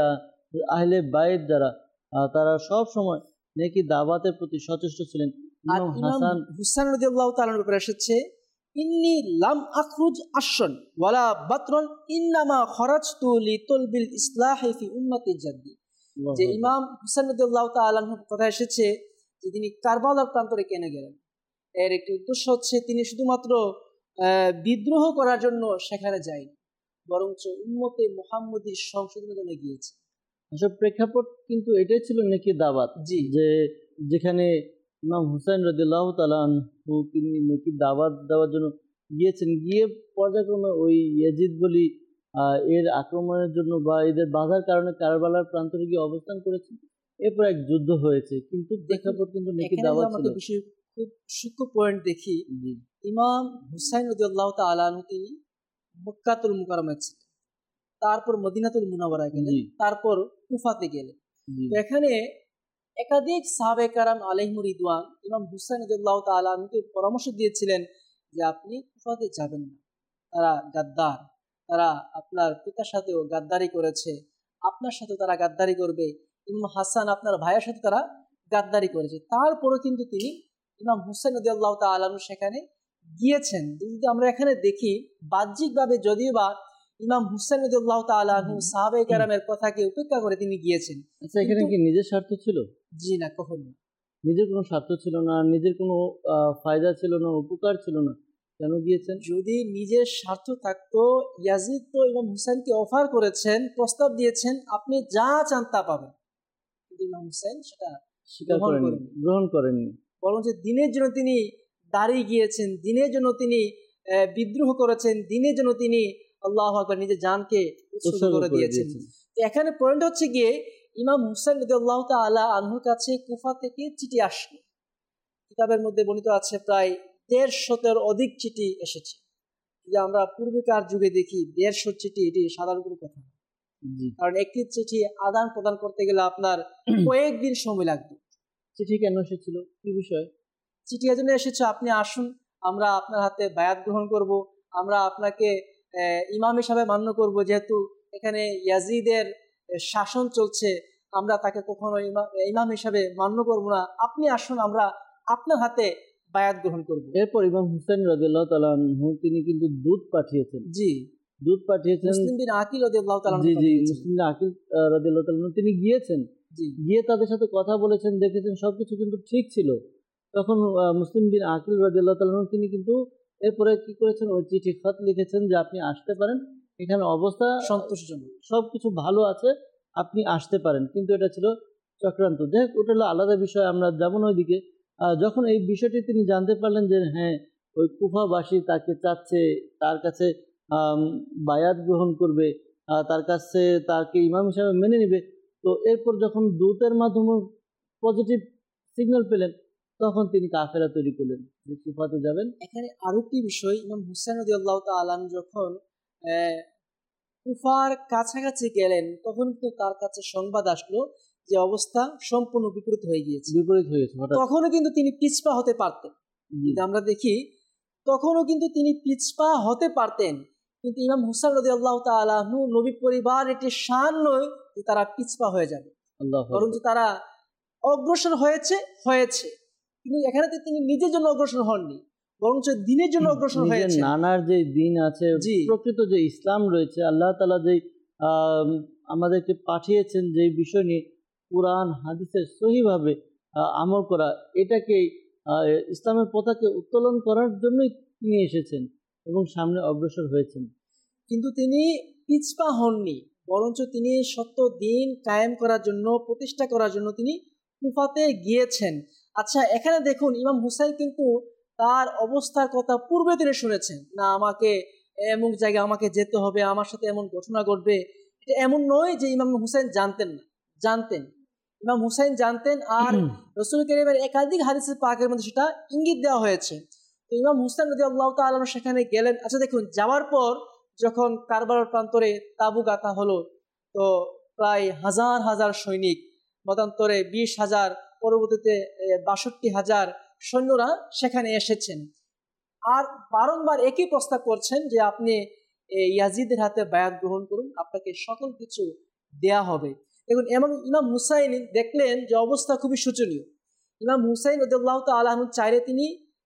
আহলে বাইত যারা, তারা সব সময় নেকি দাওয়াতের প্রতি সচেষ্ট ছিলেন। আর ইমাম ইমাম হাসান হুসাইন রাদিয়াল্লাহু তাআলার ব্যাপারে এসেছে, ইন্নী লাম আখরুজ আশরন ওয়ালা বাতরন ইন্নামা খরাজতু লিতুলবিল ইসলাহি ফি উম্মতি জাদ্দি, আল্লাহু যে আকবার। ইমাম হুসাইন রাদিয়াল্লাহু তাআলা আনহুর কথা এসেছে যে তিনি কারবালার প্রান্তরে কেন গেলেন। এর একটি উদ্দেশ্য হচ্ছে তিনি শুধুমাত্র বিদ্রোহ করার জন্য সেখানে যায়নি, বরঞ্চ উম্মতে মুহাম্মদীর সংশোধনের জন্য গিয়েছে। আসলে প্রেক্ষাপট কিন্তু এটাই ছিল নেকি দাওয়াত, জি যে যেখানে ইমাম হুসাইন রাদিয়াল্লাহু তাআলা আনহু তিনি নেকি দাওয়াত দেওয়ার জন্য গিয়েছেন, গিয়ে পর্যায়ক্রমে ওই ইয়াজিদ বলি এর আক্রমণের জন্য বা এদের বাধার কারণে কারবালার প্রান্তরে গিয়ে অবস্থান করেছেন। এরপর এক যুদ্ধ হয়েছে, কিন্তু দেখুন, প্রেক্ষাপট কিন্তু নেকি এখানে যদি দাওয়াত আমরা ছিল। একটা বিষয় খুব সূক্ষ্ম পয়েন্ট দেখি, জি ইমাম হুসাইন রাদিয়াল্লাহু তাআলা আনহু তিনি মক্কাতুল মুকাররমায় ছিলেন, তারপর মদিনাতুল মুনাওয়ারায় গেলেন, জি তারপর কুফাতে গেলেন। জি তো এখানে একাধিক সাহাবে কারাম আলাইহিমুর রিদওয়ান ইমাম হুসাইন রাদিয়াল্লাহু তাআলা আনহুকে পরামর্শ দিয়েছিলেন যে আপনি কুফাতে যাবেন না, তারা গাদ্দার, তারা আপনার পিতার সাথেও গাদ্দারি করেছে, আপনার সাথে তারা গাদ্দারি করবে, ইমাম হাসান আপনার ভাইয়ের সাথে তারা গাদ্দারি করেছে। তারপরও কিন্তু তিনি ইমাম হুসাইন রাদিয়াল্লাহু তাআলা আনহু সেখানে গিয়েছেন। যদি আমরা এখানে দেখি, বাহ্যিকভাবে যদিও বা ইমাম হুসাইন রাদিয়াল্লাহু তাআলা আনহু সাহাবে কেরামের কথাকে উপেক্ষা করে তিনি গিয়েছেন, আচ্ছা, এখানে কিন্তু কি নিজের স্বার্থ ছিল? জি না, কখনো না। নিজের কোনো স্বার্থ ছিল না, নিজের কোনো ফায়দা ছিল না, উপকার ছিল না, কেন গিয়েছেন? যদি নিজের স্বার্থ থাকতো, ইয়াজিদ তো ইমাম হুসাইনকে অফার করেছেন, প্রস্তাব দিয়েছেন, আপনি যা চান তা পাবেন, কিন্তু ইমাম হুসাইন সেটা স্বীকার গ্রহণ করেননি, করেননি। গ্রহণ করেননি। বরং যে দিনের জন্য তিনি দাঁড়িয়ে গিয়েছেন, দিনের জন্য তিনি বিদ্রোহ করেছেন, দিনের জন্য তিনি আল্লাহু আকবার নিজের জানকে উৎসর্গ উৎসর্গ করে করে দিয়েছেন। দিয়েছেন। তো এখানে পয়েন্ট হচ্ছে গিয়ে ইমাম হুসাইন রাদিয়াল্লাহু তাআলা আনহুর কাছে কুফা থেকে চিঠি আসলো। কিতাবের মধ্যে বর্ণিত আছে প্রায় 150 অধিক চিঠি এসেছে। যদি আমরা পূর্বেকার যুগে দেখি 150 চিঠি, এটি সাধারণ কোনো কথা না। জি। কারণ একটি চিঠি আদান প্রদান করতে গেলে আপনার কয়েকদিন সময় লাগবে। চিঠি কেন এসেছিল, কি বিষয়? চিঠি এজন্য এসেছে, আপনি আসুন, আমরা আপনার হাতে বায়াত গ্রহণ করব, আমরা আপনাকে ইমাম হিসাবে মান্য করব, যেহেতু এখানে ইয়াজিদের শাসন চলছে, আমরা তাকে কখনো ইমাম হিসাবে মান্য করব না, আপনি আসুন, আমরা আপনার হাতে বায়াত গ্রহণ করব। এরপর ইমাম হুসাইন রাদিয়াল্লাহু তাআলা আনহু তিনি কিন্তু দূত পাঠিয়েছেন, জি, দূত পাঠিয়েছেন। মুসলিম বিন আকিল রাদিয়াল্লাহু তাআলা জি জি, মুসলিম আকিল রাদিয়াল্লাহু তাআলা আনহু তিনি গিয়েছেন, জি, গিয়ে তাদের সাথে কথা বলেছেন, দেখেছেন সবকিছু কিন্তু ঠিক ছিল। তখন মুসলিম বিন আকিল রাদিয়াল্লাহু তাআলা আনহু তিনি কিন্তু এরপরে কি করেছেন, ওই চিঠি খত লিখেছেন যে আপনি আসতে পারেন, এখানে অবস্থা সন্তোষজনক, সবকিছু ভালো আছে, আপনি আসতে পারেন। কিন্তু এটা ছিল চক্রান্ত। যাই হোক, ওটা হলো আলাদা বিষয়, আমরা যাব না ওইদিকে। যখন এই বিষয়টি তিনি জানতে পারলেন যে হ্যাঁ, ওই কুফাবাসী তাকে চাচ্ছে, তার কাছে বায়াত গ্রহণ করবে, তার কাছে তাকে ইমাম হিসাবে মেনে নেবে, তো এরপর যখন দূতের মাধ্যমে পজিটিভ সিগন্যাল পেলেন, তখন তিনি কাফেলা তৈরি করলেন যে কুফাতে যাবেন। এখানে আরো একটি বিষয়, ইমাম হুসাইন রাদিয়াল্লাহু তাআলা যখন কুফার কাছাকাছি গেলেন, তখন কিন্তু তার কাছে সংবাদ আসলো যে অবস্থা সম্পূর্ণ বিপরীত হয়ে গিয়েছে। বিপরীত হয়েছে হঠাৎ। তখনও কিন্তু তিনি পিছপা হতে পারতেন, জি, যদি আমরা দেখি তখনও কিন্তু তিনি পিছপা হতে পারতেন, কিন্তু ইমাম হুসাইন রাদিয়াল্লাহু তাআলা আনহু নবী পরিবার এটি শান নয় যে তারা পিছপা হয়ে যাবে, আল্লাহু বরং আকবার। যে তারা অগ্রসর হয়েছে, কিন্তু এখানে তো তিনি নিজের জন্য অগ্রসর হননি, বরঞ্চ দিনের জন্য অগ্রসর নিজের হয়েছে। নানার যে দিন আছে, জি, প্রকৃত যে ইসলাম রয়েছে, আল্লাহ তাআলা যে আমাদেরকে পাঠিয়েছেন যে বিষয় নিয়ে, কোরআন হাদিসের সহিভাবে আমল করা, এটাকে ইসলামের পতাকে উত্তোলন করার জন্যই তিনি এসেছেন এবং সামনে অগ্রসর হয়েছেন। কিন্তু তিনি পিছপা হননি, বরঞ্চ তিনি সত্য দিন কায়েম করার জন্য, প্রতিষ্ঠা করার জন্য তিনি কুফাতে গিয়েছেন। আচ্ছা, এখানে দেখুন ইমাম হুসাইন কিন্তু তার অবস্থার কথা পূর্বে তিনি শুনেছেন, না আমাকে এমন জায়গায় আমাকে যেতে হবে, আমার সাথে এমন ঘটনা ঘটবে। এটা এমন নয় যে ইমাম হুসাইন জানতেন না, জানতেন, ইমাম হুসাইন জানতেন। আর রাসূল কারীমের একাধিক হাদিসে পাকের মধ্যে সেটা ইঙ্গিত দেওয়া হয়েছে। তো ইমাম হুসাইন রাদিয়াল্লাহু তাআলা সেখানে গেলেন। আচ্ছা দেখুন, যাওয়ার পর যখন কারবালার প্রান্তরে তাঁবু গাঁথা হলো, তো প্রায় হাজার হাজার সৈনিক, মতান্তরে 20,000, পরবর্তীতে 62,000 সৈন্যরা সেখানে এসেছেন। আর বারংবার একই প্রস্তাব করছেন যে আপনি ইয়াজিদের হাতে বায়াত গ্রহণ করুন, আপনাকে সকল কিছু দেয়া হবে। দেখুন, এবং ইমাম হুসাইন দেখলেন যে অবস্থা খুবই শোচনীয়। ইমাম হুসাইন রাদিয়াল্লাহু তাআলা আনহু চাইলে তিনি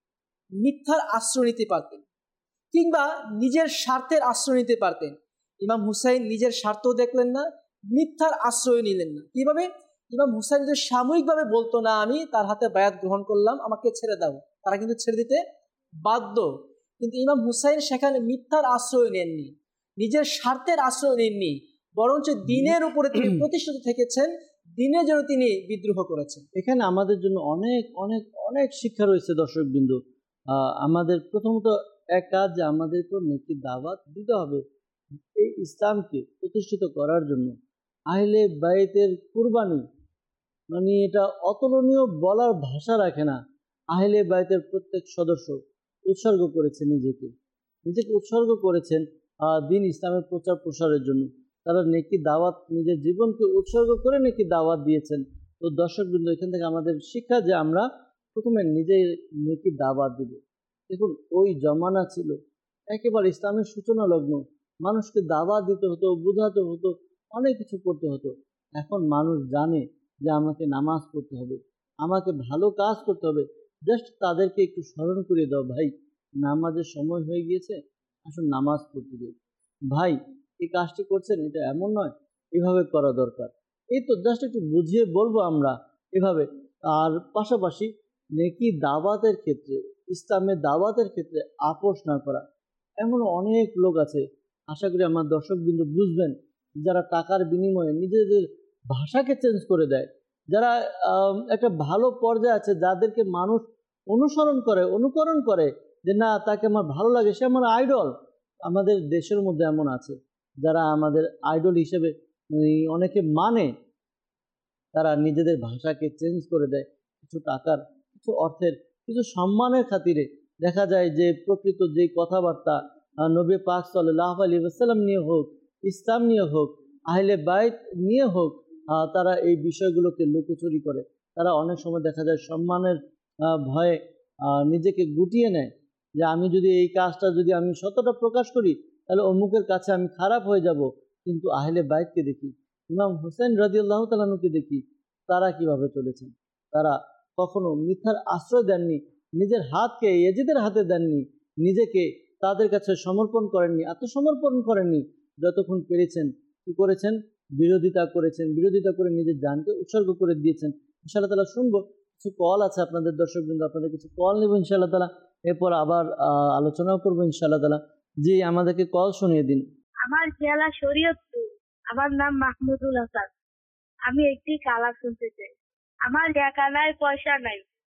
মিথ্যার আশ্রয় নিতে পারতেন, কিংবা নিজের স্বার্থের আশ্রয় নিতে পারতেন। ইমাম হুসাইন নিজের স্বার্থ দেখলেন না, মিথ্যার আশ্রয় নিলেন না। কিভাবে? ইমাম হুসাইন যদি সাময়িকভাবে বলতো না আমি তার হাতে বায়াত গ্রহণ করলাম, আমাকে ছেড়ে দাও, তারা কিন্তু ছেড়ে দিতে বাধ্য। কিন্তু ইমাম হুসাইন সেখানে মিথ্যার আশ্রয় নেননি, নিজের স্বার্থের আশ্রয় নেননি, বরঞ্চ দিনের উপরে তিনি প্রতিষ্ঠিত থেকেছেন, দিনের জন্য তিনি বিদ্রোহ করেছেন। এখানে আমাদের জন্য অনেক অনেক অনেক শিক্ষা রয়েছে দর্শকবৃন্দ। আমাদের প্রথমত এক কাজ, যে আমাদেরকে নেকির দাওয়াত দিতে হবে এই ইসলামকে প্রতিষ্ঠিত করার জন্য। আহলে বাইতের কুরবানি মানে এটা অতুলনীয়, বলার ভাষা রাখে না। আহলে বাইতের প্রত্যেক সদস্য উৎসর্গ করেছে নিজেকে উৎসর্গ করেছেন দিন ইসলামের প্রচার প্রসারের জন্য। তারা নেকি দাওয়াত, নিজের জীবনকে উৎসর্গ করে নেকি দাওয়াত দিয়েছেন। তো দর্শকবৃন্দ, এখান থেকে আমাদের শিক্ষা যে আমরা প্রথমে নিজে নেকি দাওয়াত দিব। দেখুন, ওই জমানা ছিল একেবারে ইসলামের সূচনা লগ্ন, মানুষকে দাওয়াত দিতে হতো, বোঝাতে হতো, অনেক কিছু করতে হতো। এখন মানুষ জানে যে আমাকে নামাজ পড়তে হবে, আমাকে ভালো কাজ করতে হবে, জাস্ট তাদেরকে একটু স্মরণ করিয়ে দাও, ভাই নামাজের সময় হয়ে গিয়েছে, আসুন নামাজ পড়তে দেয়। ভাই এই কাজটি করছেন, এটা এমন নয়, এভাবে করা দরকার। এই তো জাস্ট একটু বুঝিয়ে বলবো আমরা এভাবে, আর পাশাপাশি নেকি দাওয়াতের ক্ষেত্রে, ইসলামের দাওয়াতের ক্ষেত্রে আপোষ না করা। এমন অনেক লোক আছে, আশা করি আমার দর্শকবৃন্দ বুঝবেন, যারা টাকার বিনিময়ে নিজেদের ভাষাকে চেঞ্জ করে দেয়, যারা একটা ভালো পর্যায়ে আছে, যাদেরকে মানুষ অনুকরণ করে যে না তাকে আমার ভালো লাগে, সে আমার আইডল। আমাদের দেশের মধ্যে এমন আছে যারা আমাদের আইডল হিসেবে অনেকে মানে, তারা নিজেদের ভাষাকে চেঞ্জ করে দেয় কিছু টাকার, কিছু অর্থের, কিছু সম্মানের খাতিরে। দেখা যায় যে প্রকৃত যে কথাবার্তা নবী পাক সাল্লাল্লাহু আলাইহি ওয়াসাল্লাম নিয়ে হোক, ইসলাম নিয়ে হোক, আহলে বাইত নিয়ে হোক, তারা এই বিষয়গুলোকে লুকোচুরি করে। তারা অনেক সময় দেখা যায় সম্মানের ভয়ে নিজেকে গুটিয়ে নেয় যে আমি যদি এই কাজটা যদি আমি সততা প্রকাশ করি তাহলে অমুকের কাছে আমি খারাপ হয়ে যাব। কিন্তু আহলে বাইতকে দেখি, ইমাম হোসেন রাদিয়াল্লাহু তাআলা আনহুকে দেখি, তারা কিভাবে চলেছেন। তারা কখনো মিথ্যার আশ্রয় দেননি, নিজের হাতকে ইয়াজিদের হাতে দেননি, নিজেকে তাদের কাছে সমর্পণ করেননি, আত্মসমর্পণ করেননি। যতক্ষণ পেরেছেন কি করেছেন? বিরোধিতা করেছেন, বিরোধিতা করে নিজের জানকে উৎসর্গ করে দিয়েছেন। ইনশাআল্লাহ তাআলা শুনবো, কিছু কল আছে আপনাদের দর্শকবৃন্দ, আপনাদের কিছু কল নেব ইনশাআল্লাহ তাআলা, এরপর আবার আলোচনাও করবো ইনশাআল্লাহ তাআলা। জি, আমাদেরকে কল শুনিয়ে দিন। আমার জেলা শরীয়তপুর। আমার নাম মাহমুদুল হাসান। আমি একটি কালার শুনতে চাই। আমার টাকা নাই, পয়সা নাই।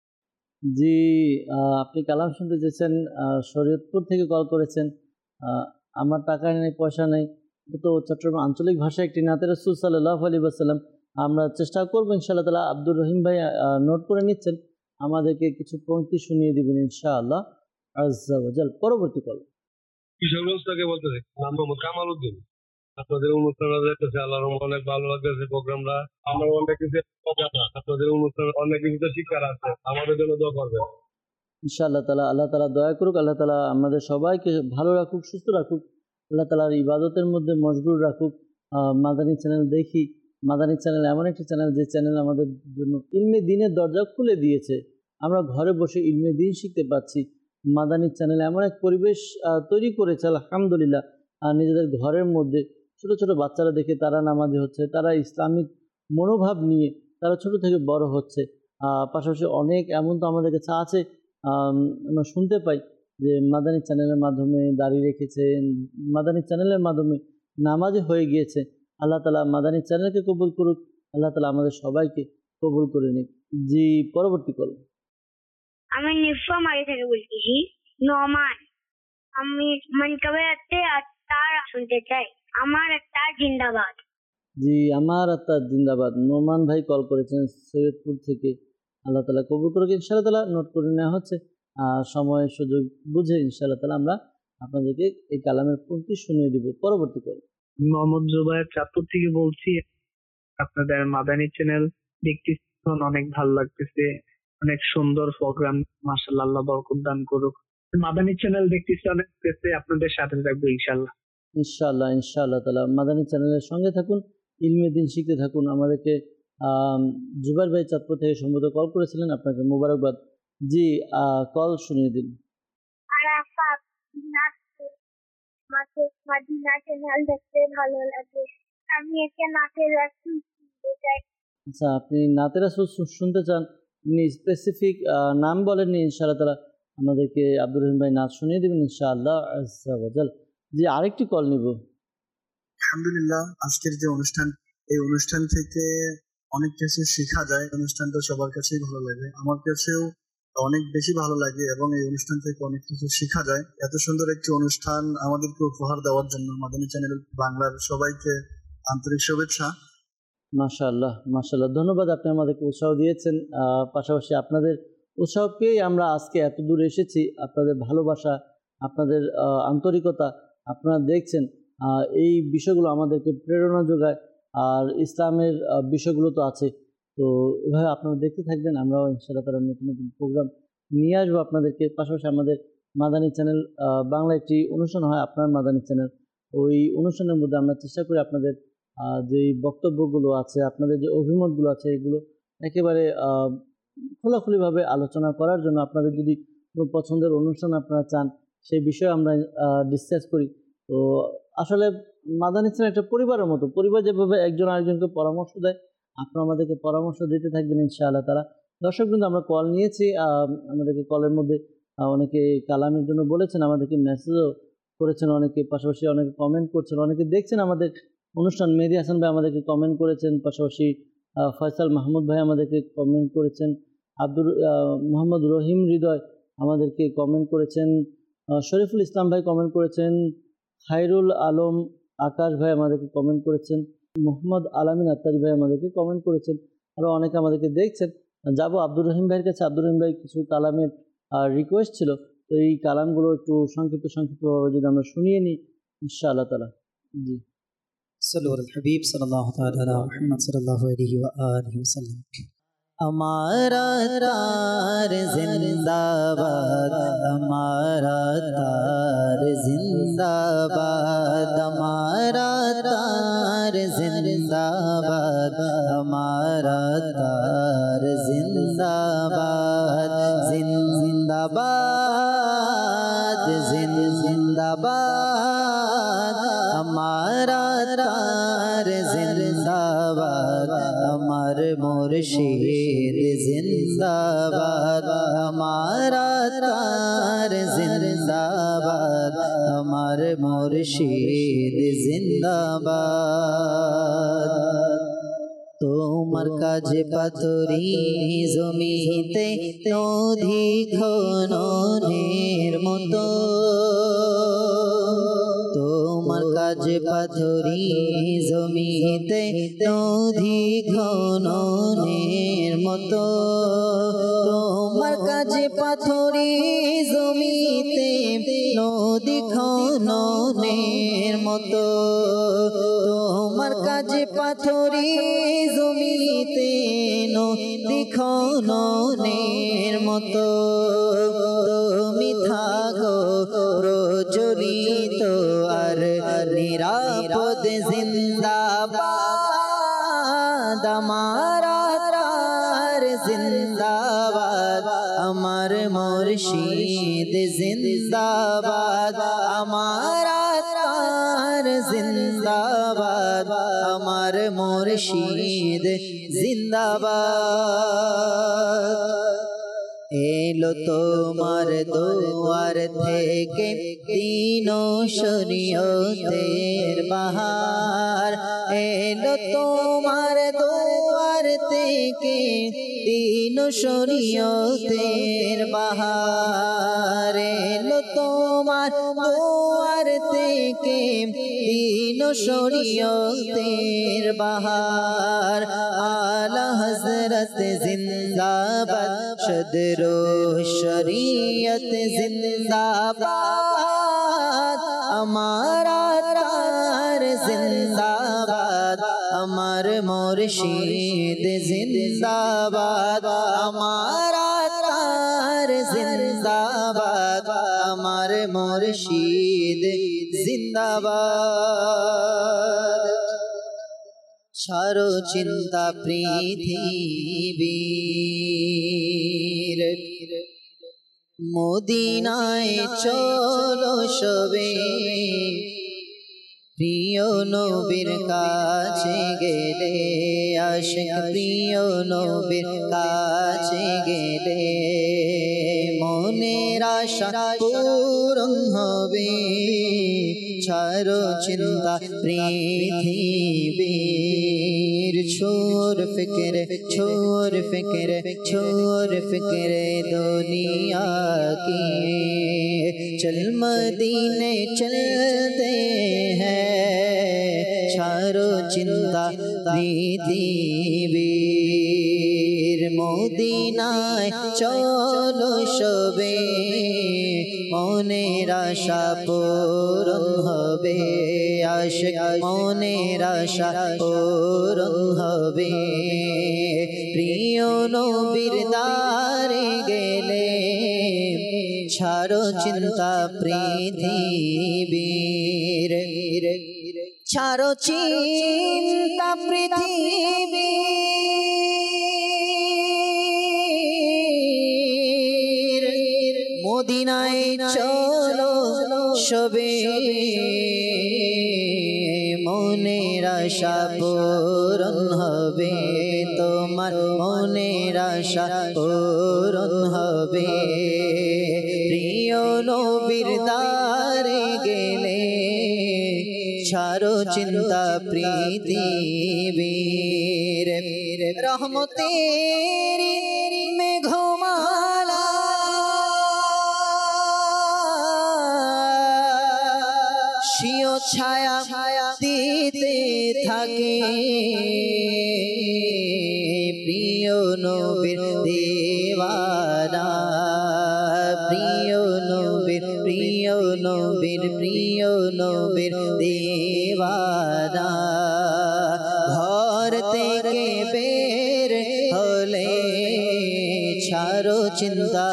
জি, আপনি কালাম শুনতে চেয়েছেন, শরীয়তপুর থেকে কল করেছেন। আমার টাকা নেই, পয়সা নেই, এটা তো চট্টগ্রাম আঞ্চলিক ভাষায় একটি নাতে রাসূল সাল্লাল্লাহু আলাইহি ওয়াসাল্লাম। আমরা চেষ্টা করবো ইনশাআল্লাহ তাআলা। আব্দুর রহিম ভাই নোট করে নিচ্ছেন, আমাদেরকে কিছু পংক্তি শুনিয়ে দিবেন ইনশাআল্লাহ আজ্জা ওয়া জাল। পরবর্তী কল। কিশোরগঞ্জ থেকে বলতেছি, নাম মোহাম্মদ কামাল উদ্দিন। আপনাদের অনুষ্ঠানটা দেখতেছে, আল্লাহর রহমতে অনেক ভালো লাগতেছে প্রোগ্রামটা। আমরা অনেক কিছু আপনাদের অনুষ্ঠান অনেক কিছু তো শিক্ষার আছে, আমাদের জন্য দোয়া করবে ইনশাআল্লাহ তাআলা। আল্লাহ তাআলা দয়া করুক, আল্লাহ তাআলা আমাদের সবাইকে ভালো রাখুক, সুস্থ রাখুক, আল্লাহ তাআলার ইবাদতের মধ্যে মশগুল রাখুক। মাদানী চ্যানেল দেখি, মাদানী চ্যানেল এমন একটি চ্যানেল যে চ্যানেল আমাদের জন্য ইলমে দ্বীনের দরজা খুলে দিয়েছে। আমরা ঘরে বসে ইলমে দ্বীন শিখতে পাচ্ছি। মাদানী চ্যানেল এমন এক পরিবেশ তৈরি করেছে আলহামদুলিল্লাহ। নিজেদের ঘরের মধ্যে ছোট ছোট বাচ্চারা দেখে তারা নামাজি হচ্ছে, তারা ইসলামিক মনোভাব নিয়ে তারা ছোট থেকে বড় হচ্ছে। পাশাপাশি অনেক এমন তো আমাদের কাছে আছে, আমরা শুনতে পাই যে মাদানী চ্যানেলের মাধ্যমে দাঁড়িয়ে রেখেছেন, মাদানী চ্যানেলের মাধ্যমে নামাজি হয়ে গিয়েছে। আল্লাহ তাআলা মাদানী চ্যানেলকে কবুল করুক, আল্লাহ তাআলা আমাদের সবাইকে কবুল করে নিক। জি, পরবর্তী কল। আমি নীলফামারী থেকে বলতেছি। নোমান, আমি মনকাবেতে আত্মার শুনতে চাই। আমার একটা জিন্দাবাদ। জি, আমার আত্মা জিন্দাবাদ। নোমান ভাই কল করেছেন সৈয়দপুর থেকে। আল্লাহ তাআলা কবুল করুক ইনশাআল্লাহ তাআলা। নোট করে নেওয়া হচ্ছে, সময় সুযোগ বুঝে ইনশাআল্লাহ তাআলা আমরা আপনাদেরকে এই কালামের পংক্তি শুনিয়ে দিব। পরবর্তী কল। মোহাম্মদ জুবায়ের, চাঁদপুর থেকে বলছি। আপনাদের মাদানী চ্যানেল দেখতেছি, অনেক ভালো লাগতেছে, অনেক সুন্দর প্রোগ্রাম। মাশাআল্লাহ, আল্লাহ বরকত দান করুক। মাদানী চ্যানেল দেখতেছি, অনেক দেখতে, আপনাদের সাথে থাকবো ইনশাআল্লাহ। ইনশাআল্লাহ, ইনশাআল্লাহ তাআলা। মাদানী চ্যানেলের সঙ্গে থাকুন, ইলমে দ্বীন শিখতে থাকুন। আমাদেরকে জুবাইর ভাই চাঁদপুর থেকে সম্ভবত কল করেছিলেন, আপনাকে মোবারকবাদ। জি, কল শুনিয়ে দিন। আরাফাত, নাচতে, আমাকে মাদিনা চ্যানেল দেখতে ভালো লাগে। আমি একটা নাচের রাসূল শুনতে চাই। আচ্ছা, আপনি নাতে রাসূল শুনতে চান, আপনি স্পেসিফিক নাম বলেননি। ইনশাআল্লাহ তাআলা আমাদেরকে আব্দুর রহিম ভাই নাচ শুনিয়ে দেবেন ইনশাআল্লাহ আজ্জা ওয়া জাল। জি, আরেকটি কল নিব। আলহামদুলিল্লাহ, আজকের যে অনুষ্ঠান, এই অনুষ্ঠান থেকে অনেক কিছু শেখা যায়। অনুষ্ঠানটা সবার কাছেই ভালো লাগে, আমার কাছেও অনেক বেশি ভালো লাগে, এবং এই অনুষ্ঠান থেকে অনেক কিছু শেখা যায়। এত সুন্দর একটি অনুষ্ঠান আমাদেরকে উপহার দেওয়ার জন্য মাদানী চ্যানেল বাংলার সবাইকে আন্তরিক শুভেচ্ছা। মাশাআল্লাহ, মাশাআল্লাহ, ধন্যবাদ। আপনি আমাদেরকে উৎসাহ দিয়েছেন, পাশাপাশি আপনাদের উৎসাহ পেয়েই আমরা আজকে এত দূর এসেছি। আপনাদের ভালোবাসা, আপনাদের আন্তরিকতা, আপনারা দেখছেন, এই বিষয়গুলো আমাদেরকে প্রেরণা যোগায়। আর ইসলামের বিষয়গুলো তো আছে, তো এভাবে আপনারা দেখতে থাকবেন। আমরাও ইনশাআল্লাহ তাআলা নতুন নতুন প্রোগ্রাম নিয়ে আসবো আপনাদেরকে। পাশাপাশি আমাদের মাদানী চ্যানেল বাংলা একটি অনুষ্ঠান হয়, আপনার মাদানী চ্যানেল, ওই অনুষ্ঠানের মধ্যে আমরা চেষ্টা করি আপনাদের যেই বক্তব্যগুলো আছে, আপনাদের যে অভিমতগুলো আছে, এগুলো একেবারে খোলাখুলিভাবে আলোচনা করার জন্য। আপনাদের যদি কোনো পছন্দের অনুষ্ঠান আপনারা চান, সেই বিষয়ে আমরা ডিসকাস করি। তো আসলে মাদানী চ্যানেল একটা পরিবারের মতো, পরিবার যেভাবে একজন আরেকজনকে পরামর্শ দেয়, আপনারা আমাদেরকে পরামর্শ দিতে থাকবেন ইনশাআল্লাহ তাআলা। দর্শক কিন্তু আমরা কল নিয়েছি, আমাদেরকে কলের মধ্যে অনেকে কালামের জন্য বলেছেন, আমাদেরকে মেসেজও করেছেন, অনেকে পাশাপাশি অনেকে কমেন্ট করছেন, অনেকে দেখছেন আমাদের অনুষ্ঠান। মেহেদী হাসান ভাই আমাদেরকে কমেন্ট করেছেন, পাশাপাশি ফয়সাল মাহমুদ ভাই আমাদেরকে কমেন্ট করেছেন, মোহাম্মদ রহিম হৃদয় আমাদেরকে কমেন্ট করেছেন, শরীফুল ইসলাম ভাই কমেন্ট করেছেন, খায়রুল আলম আকাশ ভাই আমাদেরকে কমেন্ট করেছেন, মোহাম্মদ আলামিন আত্তারি ভাই আমাদেরকে কমেন্ট করেছেন, আরও অনেকে আমাদেরকে দেখছেন। যাবো আব্দুর রহিম ভাইয়ের কাছে। আব্দুর রহিম ভাই কিছু কালামের রিকোয়েস্ট ছিল, তো এই কালামগুলো একটু সংক্ষিপ্তভাবে যদি আমরা শুনিয়ে নিই ইনশাআল্লাহ তাআলা। জি, সাল্লু আলাল হাবিব সাল্লাল্লাহু তাআলা আলা মুহাম্মদ সাল্লাল্লাহু আলাইহি ওয়া আলিহি ওয়াসাল্লাম। हमारा तार जिंदाबाद, हमारा तार जिंदाबाद, हमारा तार जिंदाबाद, हमारा तार जिंदाबाद, जिंदाबाद जिंदाबाद, हमारा तार जिंदाबाद, हमार मुर्शिद जिंदाबाद, हमारा तार जिंदाबाद, हमार मुर्शिद जिंदाबाद। তোমার কাজে পাথরি জমিতে নদী খননের মতো, তোমার কাজে পাথরি জমিতে নদী খননের মতো, তোমার কাজে পাথরি জমিতে নদী খননের মতো, তোমার কাজে পাথরি জমিতে নদী খননের মতো, তুমি থাকো প্রজ্বলিত আর নিরাপদ জিন্দাবাদ, আমারা তার জিন্দাবাদ, আমার মুর্শিদ জিন্দাবাদ, আমারা তার জিন্দাবাদ, আমার মুর্শিদ জিন্দাবাদ। এলো তোমার দুয়ার থেকে তিন শরীয়তের বাহার, এলো তোমার দুয়ার থেকে তিন শরীয়তের বাহার, এলো তোমার দুয়ার থেকে তিন শরীয়তের বাহার, আলা হযরত জিন্দাবাদ, সদর শরীয়ত জিন্দাবাদ, আমারা তার জিন্দাবাদ, আমার মুর্শিদ জিন্দাবাদ, আমারা তার জিন্দাবাদ, আমার মুর্শিদ জিন্দাবাদ। সারো চিন্তা পৃথিবীর, মদিনায় চলো সবে, প্রিয় নবীর কাছে গেলে, আশিক প্রিয় নবীর কাছে গেলে, মনের আশা পূরণ হবে, ছাড়ো চিন্তা পৃথিবীর, ছোর ফিক্র ছোর ফিক্র ছোর ফিক্র দুনিয়া की, चल मदीने चलते हैं, ছাড়ো চিন্তা পৃথিবীর, মদিনায় চলো সবে, মনের আশা পূরণ হবে, আশিক মনের আশা পূরণ হবে, প্রিয় নবীর দ্বারে গেলে, ছাড়ো চিন্তা পৃথিবীর, ছাড়ো চিন্তা পৃথিবীর, মদিনায় চলো সবে, মনের আশা পূরণ হবে, তোমার তোমার মনের আশা পূরণ হবে। প্রিয় নবীর দ্বারে গেলে ছাড়ো চিন্তা পৃথিবীর। রহমতের মেঘমালা স্বীয় ছায়া দিতে থাকে। প্রিয় নবীর দেওয়ানা, প্রিয় নবীর প্রিয় নবীর প্রিয় নবীর দেওয়ানা। ঘর থেকে বের হলে ছাড়ো চিন্তা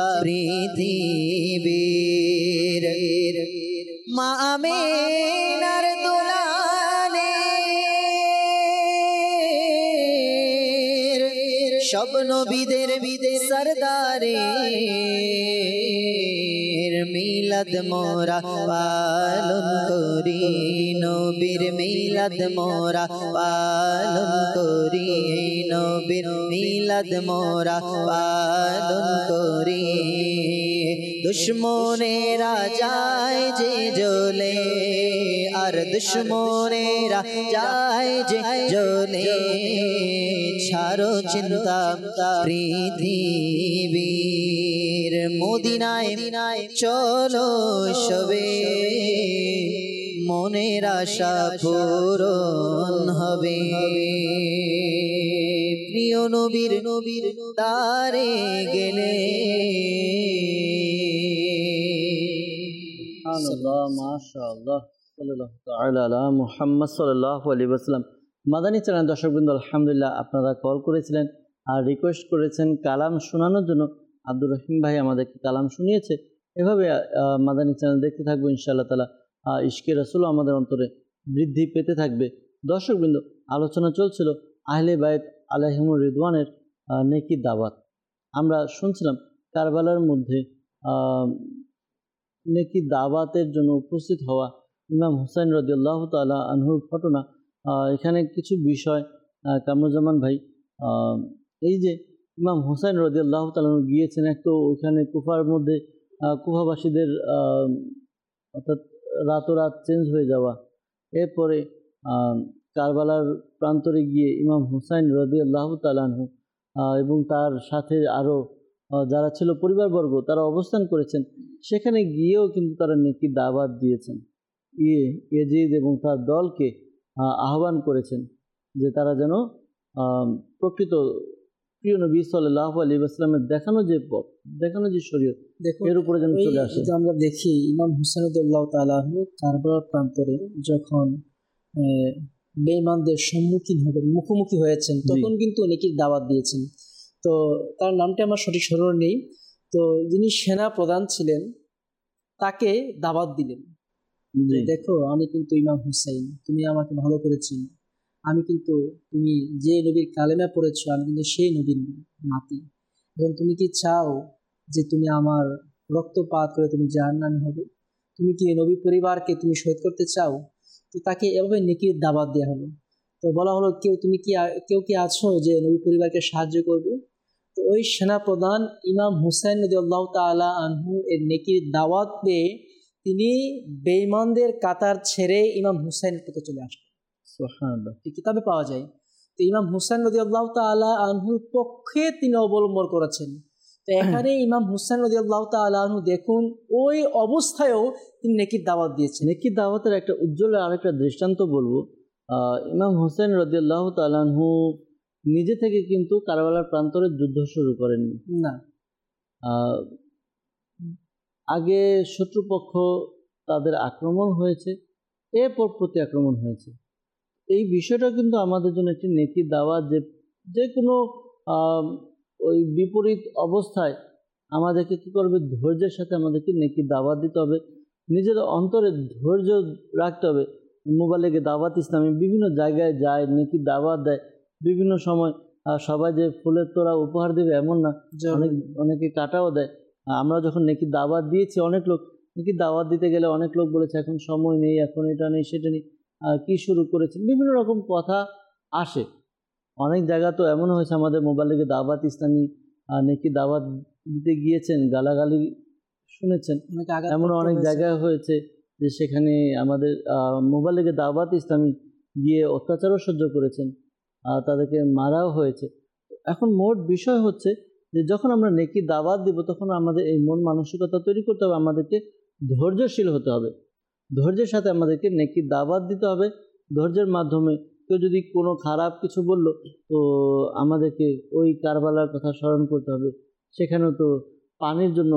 পৃথিবীর। মা আমিনার দুলালে সব নবীদের সরদারে মিলাদ মোরা পালন করি। নবীর মিলাদ মোরা পালন করি। নবীর মিলাদ মোরা পালন করি। দুশ্মনেরা যায় যে জ্বলে, আর দুশ্মনেরা যায় যে জ্বলে ছাড়ো চিন্তা পৃথিবীর। মদিনায় চলো সবে মনের আশা পূরণ হবে। প্রিয় নবীর দ্বারে গেলে সুবহানাল্লাহ, মাশাআল্লাহ, সাল্লাল্লাহু তাআলা আলা মুহাম্মদ সাল্লাল্লাহু আলাইহি ওয়াসাল্লাম। মাদানী চ্যানেল দর্শকবৃন্দ, আলহামদুলিল্লাহ আপনারা কল করেছিলেন আর রিকোয়েস্ট করেছেন কালাম শোনানোর জন্য। আব্দুর রহিম ভাই আমাদেরকে কালাম শুনিয়েছে। এভাবে মাদানী চ্যানেল দেখতে থাকবো ইনশাআল্লাহ তাআলা। ইশকে রাসূল আমাদের অন্তরে বৃদ্ধি পেতে থাকবে। দর্শকবৃন্দ, আলোচনা চলছিল আহলে বাইত আলাইহিমুর রিদওয়ানের নেকির দাওয়াত। আমরা শুনছিলাম কারবালার মধ্যে নেকির দাওয়াতের জন্য উপস্থিত হওয়া ইমাম হুসাইন রাদিয়াল্লাহু তাআলা আনহুর ঘটনা। এখানে কিছু বিষয় কামরুজ্জামান ভাই, এই যে ইমাম হুসাইন রাদিয়াল্লাহু তাআলা আনহু গিয়েছেন, এক তো ওইখানে কুফার মধ্যে কুফাবাসীদের অর্থাৎ রাতোরাত চেঞ্জ হয়ে যাওয়া, এরপরে কারবালার প্রান্তরে গিয়ে ইমাম হুসাইন রাদিয়াল্লাহু তাআলা আনহু এবং তার সাথে আরও যারা ছিল পরিবারবর্গ তারা অবস্থান করেছেন। সেখানে গিয়েও কিন্তু তারা নেকির দাওয়াত দিয়েছেন। ইয়াজিদ এবং তার দলকে আহ্বান করেছেন যে তারা যেন প্রকৃত প্রিয় নবী সাল্লাল্লাহু আলাইহি ওয়াসাল্লামের দেখানো যে পথ, দেখানো যে শরীয়ত, এর উপরে যেন চলে আসে। আমরা দেখি ইমাম হুসাইন রাদিয়াল্লাহু তাআলা আনহু কারবালার প্রান্তরে যখন বেঈমানদের মুখোমুখি হয়েছেন, তখন কিন্তু নেকির দাওয়াত দিয়েছেন। তো তার নামটা আমার সঠিক স্মরণ নেই। তো যিনি সেনা প্রধান ছিলেন তাকে দাওয়াত দিলেন, দেখো আমি কিন্তু ইমাম হুসাইন, তুমি আমাকে ভালো করে চিনো, আমি কিন্তু তুমি যে নবীর কালেমা পড়েছো আমি কিন্তু সেই নবীর নাতি, এবং তুমি কি চাও যে তুমি আমার রক্তপাত করে তুমি জাহান্নামী হবে? তুমি কি নবী পরিবারকে তুমি শহীদ করতে চাও? তো তাকে এভাবে নেকির দাওয়াত দেওয়া হলো। তো বলা হলো কেউ কি আছো যে নবী পরিবারকে সাহায্য করবে? তো ওই সেনাপ্রধান ইমাম হুসাইন রাদিয়াল্লাহু তাআলা আনহু এর নেকির দাওয়াত পেয়ে তিনি বেঈমানদের কাতার ছেড়ে ইমাম হুসাইনের পথে চলে আসলেন। সুবহানাল্লাহ, কিতাবে পাওয়া যায়। তো ইমাম হুসাইন রাদিয়াল্লাহু তাআলা আনহুর পক্ষে তিনি অবলম্বন করেছেন। তো এখানে ইমাম হুসাইন রাদিয়াল্লাহু তাআলা আনহু দেখুন ওই অবস্থায়ও তিনি নেকির দাওয়াত দিয়েছেন। নেকির দাওয়াতের একটা উজ্জ্বল আরেকটা দৃষ্টান্ত বলবো। ইমাম হুসাইন রাদিয়াল্লাহু তাআলা আনহু নিজে থেকে কিন্তু কারবালার প্রান্তরে যুদ্ধ শুরু করেননি না। আগে শত্রুপক্ষ তাদের আক্রমণ হয়েছে, এরপর প্রতি আক্রমণ হয়েছে। এই বিষয়টা কিন্তু আমাদের জন্য একটি নেকির দাওয়াত যে কোনো ওই বিপরীত অবস্থায় আমাদেরকে কী করবে, ধৈর্যের সাথে আমাদেরকে নেকির দাওয়াত দিতে হবে, নিজের অন্তরে ধৈর্য রাখতে হবে। মোবাইলে দাওয়াত ইসলামী বিভিন্ন জায়গায় যায়, নেকির দাওয়াত দেয় বিভিন্ন সময়। সবাই যে ফুলের তোড়া উপহার দেবে এমন না, অনেকে কাটাও দেয়। আমরা যখন নেকির দাওয়াত দিয়েছি, অনেক লোক নেকির দাওয়াত দিতে গেলে অনেক লোক বলেছে এখন সময় নেই, এখন এটা নেই সেটা নেই, কি শুরু করেছেন, বিভিন্ন রকম কথা আসে। অনেক জায়গা তো এমন হয়েছে আমাদের মোবাইল থেকে দাওয়াত ইসলামী নেকি দাওয়াত দিতে গিয়েছেন, গালাগালি শুনেছেন। অনেকে এমন অনেক জায়গায় হয়েছে যে সেখানে আমাদের মোবাইল থেকে দাওয়াত ইসলামী গিয়ে অত্যাচারও সহ্য করেছেন, তাদেরকে মারাও হয়েছে। এখন মোট বিষয় হচ্ছে যে যখন আমরা নেকি দাওয়াত দিব তখন আমাদের এই মন মানসিকতা তৈরি করতে হবে, আমাদেরকে ধৈর্যশীল হতে হবে। ধৈর্যের সাথে আমাদেরকে নেকি দাওয়াত দিতে হবে। ধৈর্যের মাধ্যমে কেউ যদি কোনো খারাপ কিছু বলল তো আমাদেরকে ওই কারবালার কথা স্মরণ করতে হবে। সেখানেও তো পানির জন্য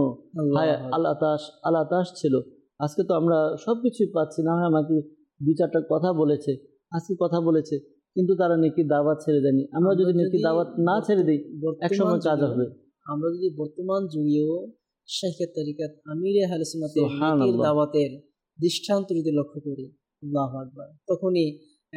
আলাতাস ছিল। আজকে তো আমরা সব কিছুই পাচ্ছি না, হয় আমাকে 2-4টা কথা বলেছে, আজকে কথা বলেছে, কিন্তু তারা নেকি দাওয়াত ছেড়ে দেয়নি। আমরা যদি নেকি দাওয়াত না ছেড়ে দিই একসময় কাজ হবে। আমরা যদি বর্তমান যুগেও শাইখে তরিকাত আমিরে আহলে সুন্নাতের নেকির দাওয়াতের দৃষ্টান্ত যদি লক্ষ্য করি, আল্লাহু আকবার, তখনই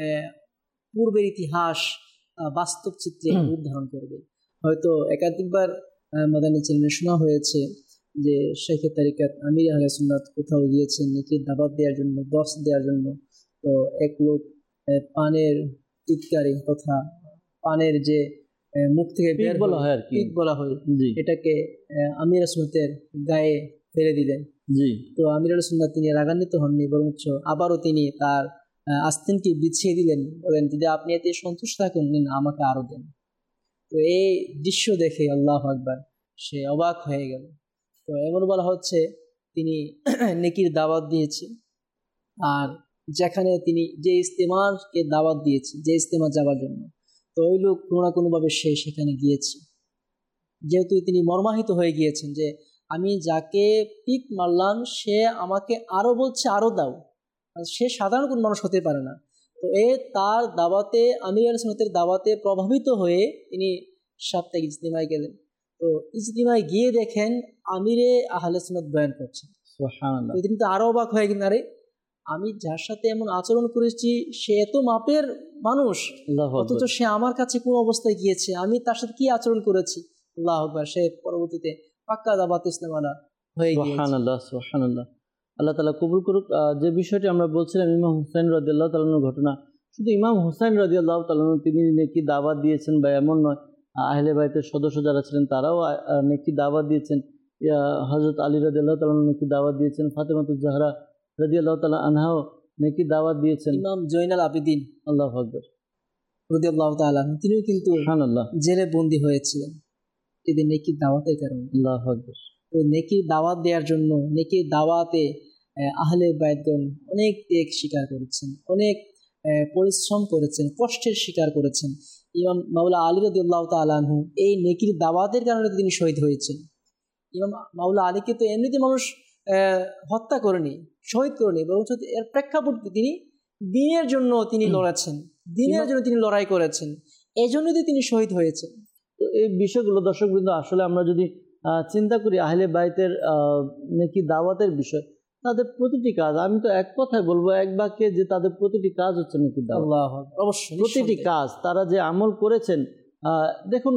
পূর্বের ইতিহাস বাস্তব চিত্রে রূপ ধারণ করবে। হয়তো একাধিকবার মাদানী চ্যানেলে শোনা হয়েছে যে শাইখে তরিকাত আমিরে আহলে সুন্নাত কোথাও গিয়েছেন নেকির দাওয়াত দেওয়ার জন্য, দর্শ দেওয়ার জন্য। তো এক লোক পানের টিটকারি তথা পানের যে মুখ থেকে বের বলা হয় আর কি, পিক বলা হয়, এটাকে আমির সুন্নাতের গায়ে ফেলে দিলেন। তো আমির সুন্নাত তিনি রাগান্বিত হননি, বরঞ্চ আবারও তিনি তার আস্তিনটি বিছিয়ে দিলেন, বলেন যদি আপনি এতে সন্তুষ্ট থাকুন নিন, আমাকে আরো দেন। তো এই দৃশ্য দেখে আল্লাহু আকবার, সে অবাক হয়ে গেল। তো এমন বলা হচ্ছে তিনি নেকির দাওয়াত দিয়েছে, আর যেখানে তিনি যে ইস্তেমাকে দাওয়াত দিয়েছে, যে ইস্তেমা যাওয়ার জন্য, তো ওই লোক কোনো না কোনোভাবে সে সেখানে গিয়েছে। যেহেতু তিনি মর্মাহিত হয়ে গিয়েছেন যে আমি যাকে পিক মারলাম সে আমাকে আরও বলছে আরও দাও, সে সাধারণ কোনো মানুষ হতে পারে না। তো তার দাওয়াতে, আমির আহলে সুন্নাতের দাওয়াতে প্রভাবিত হয়ে তিনি সাপ্তাহিক ইজতিমায় গেলেন। তো ইজতিমায় গিয়ে দেখেন আমিরে আহলে সুন্নাত বয়ান করছেন। সুবহানাল্লাহ। তিনি তো আরও অবাক হয়ে গেলেন, আরে আমি যার সাথে এমন আচরণ করেছি সে এত মাপের মানুষ, অথচ সে আমার কাছে কোন অবস্থায় গিয়েছে, আমি তার সাথে কি আচরণ করেছি। আল্লাহু আকবার, সে পরবর্তীতে পাক্কা দাওয়াত ইসলামওয়ালা হয়ে গিয়েছে। সুবহানাল্লাহ, সুবহানাল্লাহ। আল্লাহ তাআলা কবুল করুক। যে বিষয়টি আমরা বলছিলাম ইমাম হুসাইন রাদিয়াল্লাহু তাআলা আনহুর ঘটনা, শুধু ইমাম হুসাইন রাদিয়াল্লাহু তাআলা আনহু তিনি নেকি দাওয়াত দিয়েছেন বা এমন নয়, আহলে বাইতের সদস্য যারা ছিলেন তারাও নেকি দাওয়াত দিয়েছেন। হযরত আলী রাদিয়াল্লাহু তাআলা নেকি দাওয়াত দিয়েছেন, ফাতেমাতুজ জাহরা রাদিয়াল্লাহু তাআলা আনহাও নেকি দাওয়াত দিয়েছেন, ইমাম জয়নাল আবেদিন আল্লাহু আকবার রাদিয়াল্লাহু তাআলা তিনিও কিন্তু সুবহানাল্লাহ জেলে বন্দী হয়েছিলেন এদের নেকির দাওয়াতের কারণে। আল্লাহু আকবার। তো নেকির দাওয়াত দেওয়ার জন্য, নেকির দাওয়াতে আহলে বাইতগণ অনেক ত্যাগ স্বীকার করেছেন, অনেক পরিশ্রম করেছেন, কষ্টের স্বীকার করেছেন। ইমাম মাওলা আলী রাদিয়াল্লাহু তাআলা আনহু এই নেকির দাওয়াতের কারণে তিনি শহীদ হয়েছেন। ইমাম মাওলা আলীকে তো এমনিতে মানুষ হত্যা করেনি, শহীদ করেনি, বরং এর প্রেক্ষাপটে তিনি দিনের জন্য তিনি লড়াচ্ছেন, দিনের জন্য তিনি লড়াই করেছেন, এই জন্যই তিনি শহীদ হয়েছেন। তো এই বিষয়গুলো দর্শকবৃন্দ আসলে আমরা যদি চিন্তা করি আহলে বাইতের নেকি দাওয়াতের বিষয়, তাদের প্রতিটি কাজ, আমি তো এক কথায় বলবো এক বাক্যে যে তাদের প্রতিটি কাজ হচ্ছে নেকি দাওয়াত। আল্লাহ, অবশ্যই প্রতিটি কাজ তারা যে আমল করেছেন। দেখুন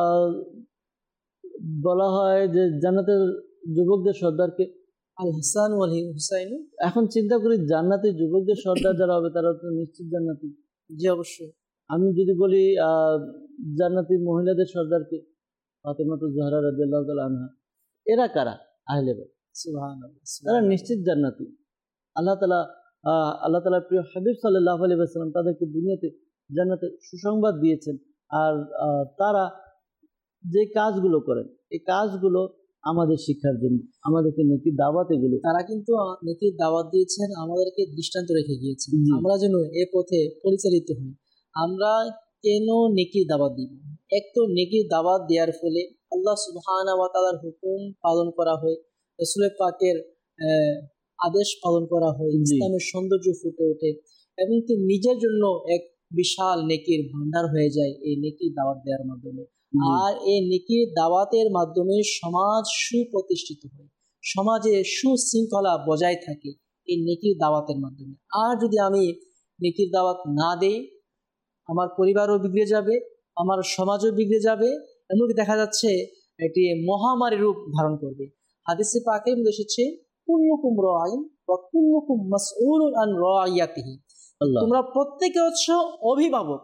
বলা হয় যে জান্নাতের যুবকদের সর্দারকে আল হাসান ওয়াল হুসাইন। এখন চিন্তা করি জান্নাতের যুবকদের সর্দার যারা হবে তারা তো নিশ্চিত জান্নাতি। জি অবশ্যই। আমি যদি বলি জান্নাতি মহিলাদের সর্দারকে ফাতেমাতুজ জাহরা রাদিয়াল্লাহু তাআলা আনহা, এরা কারা? আহলে বাইত। সুবহানাল্লাহ, তারা নিশ্চিত জান্নাতি। আল্লাহ তাআলা প্রিয় হাবিব সাল্লাল্লাহু আলাইহি ওয়াসাল্লাম তাদেরকে দুনিয়াতে জান্নাতের সুসংবাদ দিয়েছেন। আর তারা যে কাজগুলো করেন এই কাজগুলো আমাদের শিক্ষার জন্য, আমাদেরকে নেকি দাওয়াত, এগুলো তারা কিন্তু নেকির দাওয়াত দিয়েছেন, আমাদেরকে দৃষ্টান্ত রেখে গিয়েছেন আমরা যেন এ পথে পরিচালিত হই। আমরা কেন নেকির দাওয়াত দিব? এক তো নেকির দাওয়াত দেওয়ার ফলে আল্লাহ সুবহানাহু ওয়া তাআলার হুকুম পালন করা হয়, রাসূল পাকের আদেশ পালন করা হয়, ইসলামের সৌন্দর্য ফুটে ওঠে, এবং কি নিজের জন্য এক বিশাল নেকির ভান্ডার হয়ে যায় এই নেকির দাওয়াত দেওয়ার মাধ্যমে। আর এই নেকির দাওয়াতের মাধ্যমে সমাজ সুপ্রতিষ্ঠিত হয়, সমাজে সুশৃঙ্খলা বজায় থাকে এই নেকির দাওয়াতের মাধ্যমে। আর যদি আমি নেকির দাওয়াত না দেই, আমার পরিবারও বিগড়ে যাবে, আমার সমাজও বিগড়ে যাবে, এমনকি দেখা যাচ্ছে এটি মহামারী রূপ ধারণ করবে। হাদিসে পাকের মধ্যে এসেছে কুল্লুকুম রাঈন ওয়া কুল্লুকুম মাসউলুন আন রাইয়াতিহি, তোমরা প্রত্যেকে হচ্ছে অভিভাবক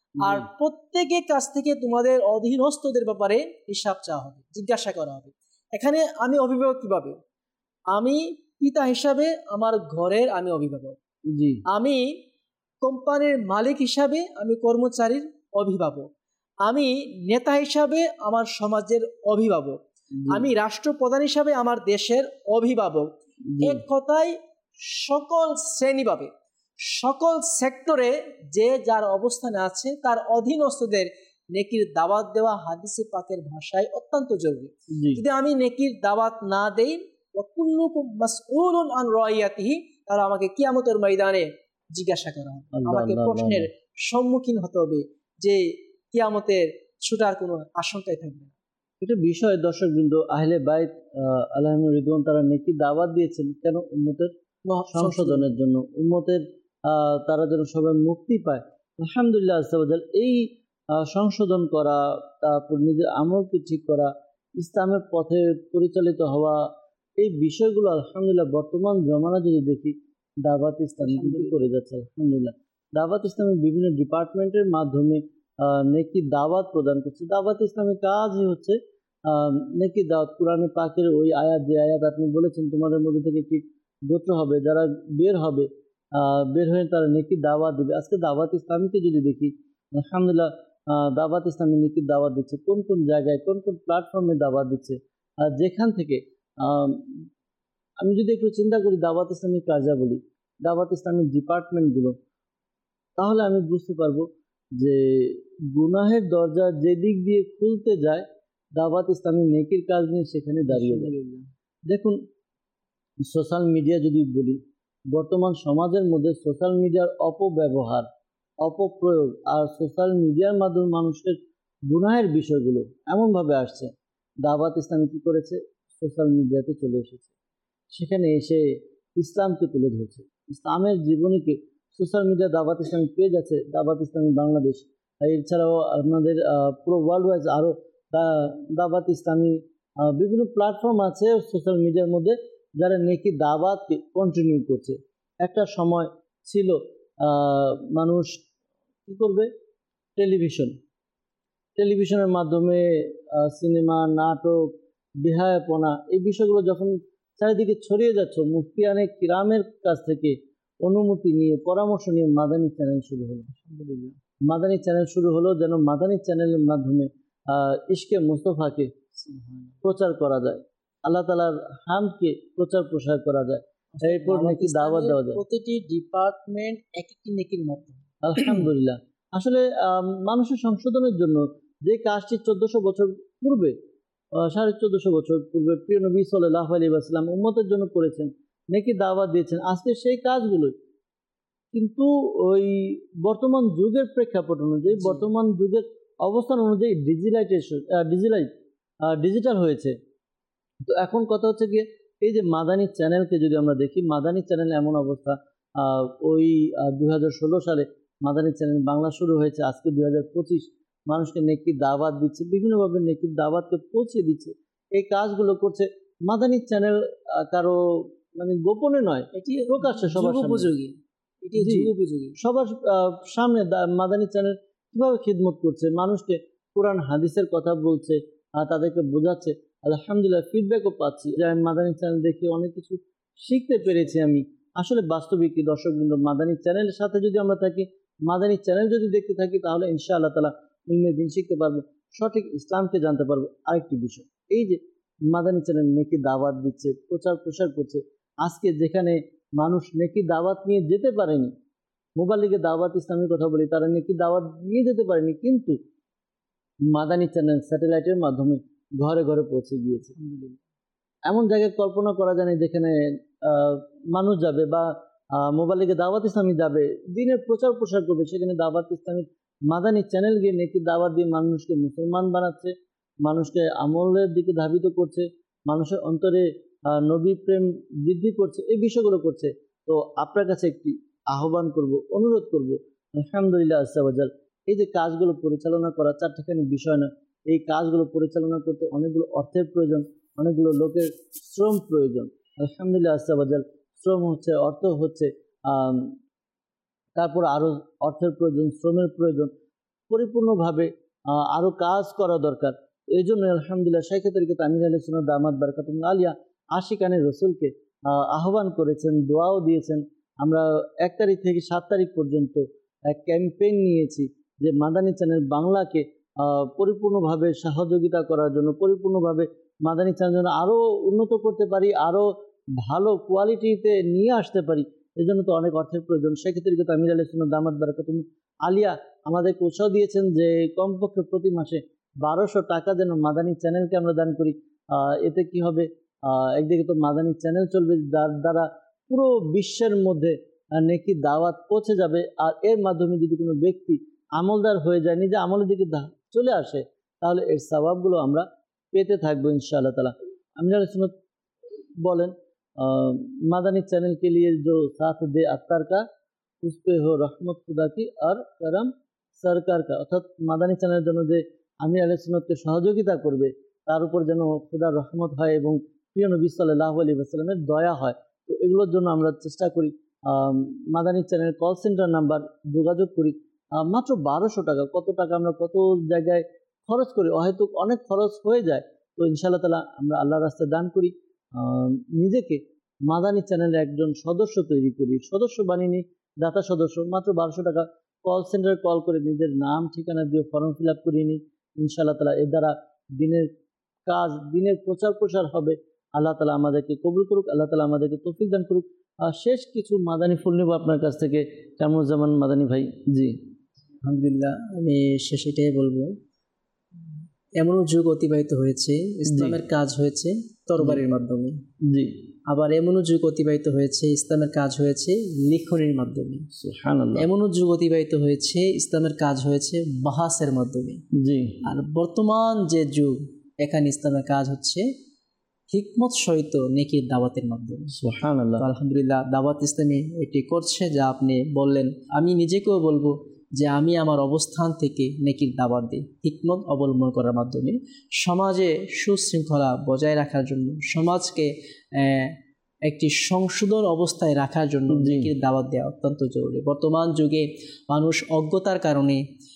আর প্রত্যেকের কাছ থেকে তোমাদের অধীনস্থদের ব্যাপারে হিসাব চাওয়া হবে, জিজ্ঞাসা করা হবে। এখানে আমি অভিভাবক কিভাবে? আমি পিতা হিসাবে আমার ঘরের আমি অভিভাবক, জি আমি কোম্পানির মালিক হিসাবে আমি কর্মচারীর অভিভাবক, আমি নেতা হিসাবে আমার সমাজের অভিভাবক, আমি রাষ্ট্রপ্রধান হিসাবে আমার দেশের অভিভাবক। এক কথায় সকল শ্রেণীভাবে সকল সেক্টরে যে যার অবস্থানে আছে তার অধীনস্থদের নেকির দাওয়াত দেওয়া হাদিসে পাকের ভাষায় অত্যন্ত জরুরি। যদি আমি নেকির দাওয়াত না দেই, ওয়াকুল্লুকুম মাসউলুন আন রাইয়াতিহি, তাহলে আমাকে কিয়ামতের ময়দানে জিজ্ঞাসা করা হবে, আমাকে প্রশ্নের সম্মুখীন হতে হবে, যে কিয়ামতের ছুটার কোনো আশঙ্কাই থাকবে না। এটা বিষয় দর্শকবৃন্দ, আহলে বাইত আলাইহিম রিদওয়ান তারা নেকি দাওয়াত দিয়েছেন কেন? উম্মতের সংশোধনের জন্য, উম্মতের তারা যেন সবাই মুক্তি পায়। আলহামদুলিল্লাহ আযজাওয়াজাল এই সংশোধন করা, তারপর নিজের আমলকে ঠিক করা, ইসলামের পথে পরিচালিত হওয়া, এই বিষয়গুলো আলহামদুলিল্লাহ বর্তমান জমানা যদি দেখি দাওয়াত ইসলামী কিন্তু করে যাচ্ছে। আলহামদুলিল্লাহ দাওয়াত ইসলামী বিভিন্ন ডিপার্টমেন্টের মাধ্যমে নেকি দাওয়াত প্রদান করছে। দাওয়াত ইসলামের কাজই হচ্ছে নেকি দাওয়াত। কোরআনে পাকের ওই আয়াত, যে আয়াত আপনি বলেছেন তোমাদের মধ্যে থেকে একটি গোত্র হবে যারা বের হবে, বের হয়ে তারা নেকি দাওয়াত দেবে। আজকে দাওয়াত ইসলামীকে যদি দেখি আলহামদুলিল্লাহ দাওয়াত ইসলামী নেকি দাওয়াত দিচ্ছে, কোন কোন জায়গায় কোন কোন প্ল্যাটফর্মে দাওয়াত দিচ্ছে। যেখান থেকে আমি যদি একটু চিন্তা করি দাওয়াত ইসলামী কার্যাবলী, দাওয়াত ইসলামী ডিপার্টমেন্টগুলো, তাহলে আমি বুঝতে পারবো যে গুনাহের দরজা যেদিক দিয়ে খুলতে যায় দাওয়াত ইসলামী নেকির কাজ নিয়ে সেখানে দাঁড়িয়ে যায়। দেখুন সোশ্যাল মিডিয়া যদি বলি, বর্তমান সমাজের মধ্যে সোশ্যাল মিডিয়ার অপব্যবহার, অপপ্রয়োগ আর সোশ্যাল মিডিয়ার মাধ্যমে মানুষের গুনাহের বিষয়গুলো এমনভাবে আসছে, দাওয়াত ইসলামী কী করেছে? সোশ্যাল মিডিয়াতে চলে এসেছে, সেখানে এসে ইসলামকে তুলে ধরছে, ইসলামের জীবনীকে সোশ্যাল মিডিয়া দাওয়াত ইসলামী পেয়ে যাচ্ছে, দাওয়াত ইসলামী বাংলাদেশ, এছাড়াও আপনাদের পুরো ওয়ার্ল্ড ওয়াইজ আরও দাওয়াত ইসলামী বিভিন্ন প্ল্যাটফর্ম আছে সোশ্যাল মিডিয়ার মধ্যে যারা নেকি দাওয়াতকে কন্টিনিউ করছে। একটা সময় ছিল মানুষ কী করবে? টেলিভিশনের মাধ্যমে সিনেমা, নাটক, বেহায়াপনা এই বিষয়গুলো যখন চারিদিকে ছড়িয়ে যাচ্ছে, মুফতিয়ানে কিরামের কাছ থেকে অনুমতি নিয়ে, পরামর্শ নিয়ে মাদানী চ্যানেল শুরু হলো। মাদানী চ্যানেল শুরু হলো যেন মাদানী চ্যানেলের মাধ্যমে ইশকে মুস্তফাকে প্রচার করা যায়, আল্লাহ তাআলার হামদকে প্রচার প্রসার করা যায়, এরপর নাকি দাওয়াত দেওয়া যায়। প্রতিটি ডিপার্টমেন্ট এক একটি নেকির মাধ্যমে। আলহামদুলিল্লাহ আসলে মানুষের সংশোধনের জন্য যে কাজটি 1400 বছর পূর্বে, 1450 বছর পূর্বে প্রিয় নবী সাল্লাল্লাহু আলাইহি ওয়াসাল্লাম উম্মতের জন্য করেছেন, নেকি দাওয়াত দিয়েছেন, আজকে সেই কাজগুলোই কিন্তু ওই বর্তমান যুগের প্রেক্ষাপট অনুযায়ী, বর্তমান যুগের অবস্থান অনুযায়ী ডিজিটাল হয়েছে। তো এখন কথা হচ্ছে গিয়ে এই যে মাদানী চ্যানেলকে যদি আমরা দেখি, মাদানী চ্যানেল এমন অবস্থা, ওই 2016 সালে মাদানী চ্যানেল বাংলা শুরু হয়েছে, আজকে 2025 মানুষকে নেকির দাওয়াত দিচ্ছে, বিভিন্নভাবে নেকির দাওয়াতকে পৌঁছে দিচ্ছে। এই কাজগুলো করছে মাদানী চ্যানেল, কারো মানে গোপনে নয়, এটি প্রকাশ্যে সবার উপযোগী, সবার সামনে মাদানী চ্যানেল কিভাবে খিদমত করছে, মানুষকে কোরআন হাদিসের কথা বলছে, তাদেরকে বোঝাচ্ছে। আলহামদুলিল্লাহ ফিডব্যাকও পাচ্ছি যে আমি মাদানী চ্যানেল দেখে অনেক কিছু শিখতে পেরেছি। আমি আসলে বাস্তবিকই দর্শকবৃন্দ মাদানী চ্যানেলের সাথে যদি আমরা থাকি, মাদানী চ্যানেল যদি দেখতে থাকি, তাহলে ইনশাআল্লাহ তাআলা ইলমে দ্বীন শিখতে পারবো, সঠিক ইসলামকে জানতে পারবো। আরেকটি বিষয়, এই যে মাদানী চ্যানেল নেকি দাওয়াত দিচ্ছে, প্রচার প্রসার করছে, আজকে যেখানে মানুষ নেকি দাওয়াত নিয়ে যেতে পারেনি, মুবাল্লিগে দাওয়াত ইসলামের কথা বলি, তারা নেকি দাওয়াত নিয়ে যেতে পারেনি, কিন্তু মাদানী চ্যানেল স্যাটেলাইটের মাধ্যমে ঘরে ঘরে পৌঁছে গিয়েছে। এমন জায়গায় কল্পনা করা যায় না যেখানে মানুষ যাবে বা মুবাল্লিগে দাওয়াত ইসলামী যাবে, দিনের প্রচার প্রসার করবে, সেখানে দাওয়াত ইসলামীর মাদানী চ্যানেল গিয়ে নেকি দাওয়াত দিয়ে মানুষকে মুসলমান বানাচ্ছে, মানুষকে আমলের দিকে ধাবিত করছে, মানুষের অন্তরে নবী প্রেম বৃদ্ধি করছে, এই বিষয়গুলো করছে। তো আপনার কাছে একটি আহ্বান করব, অনুরোধ করব, আলহামদুলিল্লাহ আস্সাওয়াজাল এই যে কাজগুলো পরিচালনা করা চারটিখানি বিষয় না, এই কাজগুলো পরিচালনা করতে অনেকগুলো অর্থের প্রয়োজন, অনেকগুলো লোকের শ্রম প্রয়োজন। আলহামদুলিল্লাহ আস্সাওয়াজাল শ্রম হচ্ছে, অর্থ হচ্ছে, তারপর আরও অর্থের প্রয়োজন, শ্রমের প্রয়োজন। পরিপূর্ণভাবে আরও কাজ করা দরকার। এই জন্য আলহামদুলিল্লাহ শাইখ তরিকত আমির আহলে সুন্নাত দামাত বারাকাতুহুম আলিয়া আশিকানে রসুলকে আহ্বান করেছেন, দোয়াও দিয়েছেন। আমরা 1 তারিখ থেকে 7 তারিখ পর্যন্ত এক ক্যাম্পেইন নিয়েছি যে মাদানী চ্যানেল বাংলাকে পরিপূর্ণভাবে সহযোগিতা করার জন্য, পরিপূর্ণভাবে মাদানী চ্যানেল যেন আরও উন্নত করতে পারি, আরও ভালো কোয়ালিটিতে নিয়ে আসতে পারি। এই জন্য তো অনেক অর্থের প্রয়োজন। সেক্ষেত্রে কিন্তু আমির আহলে সুন্নাত দামাত বারাকাতুহুম আলিয়া আমাদেরকে উৎসাহ দিয়েছেন যে কমপক্ষে প্রতি মাসে 1200 টাকা যেন মাদানী চ্যানেলকে আমরা দান করি। এতে কি হবে, একদিকে তো মাদানী চ্যানেল চলবে, যার দ্বারা পুরো বিশ্বের মধ্যে নেকি দাওয়াত পৌঁছে যাবে। আর এর মাধ্যমে যদি কোনো ব্যক্তি আমলদার হয়ে যায়, নিজে আমলের দিকে চলে আসে, তাহলে এর সওয়াবগুলো আমরা পেতে থাকবো ইনশাআল্লাহ তাআলা। আমির আহলে সুন্নাত बोलें मदनी चैनल के लिए जो साथ दे अख्तर का उस पे हो रहमत खुदा की और करम सरकार का, अर्थात मदनी चैनल जन जे आमिर आहले सुन्नत के सहयोगिता करबे तार ऊपर जेन खुदार रहमत है এবং প্রিয় নবী সাল্লাল্লাহু আলাইহি ওয়াসাল্লামের দয়া হয়। তো এগুলোর জন্য আমরা চেষ্টা করি Madani channel call centre number যোগাযোগ করি। মাত্র 1200 টাকা, কত টাকা আমরা কত জায়গায় খরচ করি, হয়তো অনেক খরচ হয়ে যায়। তো ইনশাআল্লাহ তাআলা আমরা আল্লাহর রাস্তায় দান করি, নিজেকে মাদানী চ্যানেলের একজন সদস্য তৈরি করি, সদস্য বানিয়ে নিই, দাতা সদস্য। মাত্র 1200 টাকা কল সেন্টারে কল করে নিজের নাম ঠিকানা দিয়ে ফর্ম ফিল আপ করিয়ে নিই। ইনশাআল্লাহ তাআলা এর দ্বারা দিনের কাজ, দিনের প্রচার প্রসার হবে। আল্লাহ তাআলা আমাদেরকে কবুল করুক, আল্লাহ তাআলা আমাদেরকে তৌফিক দান করুক। শেষ কিছু মাদানী ফুল নেব আপনার কাছ থেকে, কামরুজ্জামান মাদানী ভাই। জি আলহামদুলিল্লাহ, আমি শেষ এটাই বলবো, এমনও যুগ অতিবাহিত হয়েছে ইসলামের কাজ হয়েছে তরবারির মাধ্যমে, জি, আবার এমনও যুগ অতিবাহিত হয়েছে ইসলামের কাজ হয়েছে লিখনের মাধ্যমে, সুবহানাল্লাহ। এমনও যুগ অতিবাহিত হয়েছে ইসলামের কাজ হয়েছে বাহাসের মাধ্যমে। জি, আর বর্তমান যে যুগ, এখানে ইসলামের কাজ হচ্ছে হিকমত সহিত নেকির দাওয়াতের মাধ্যমে। সুবহানাল্লাহ। তো আলহামদুলিল্লাহ, দাওয়াত ইসলামী এটি করছে, যা আপনি বললেন। আমি নিজেকেও বলবো যে আমি আমার অবস্থান থেকে নেকির দাওয়াত দিই, হিকমত অবলম্বন করার মাধ্যমে সমাজে সুশৃঙ্খলা বজায় রাখার জন্য, সমাজকে একটি সংশোধন অবস্থায় রাখার জন্য নেকির দাওয়াত দেওয়া অত্যন্ত জরুরি। বর্তমান যুগে মানুষ অজ্ঞতার কারণে,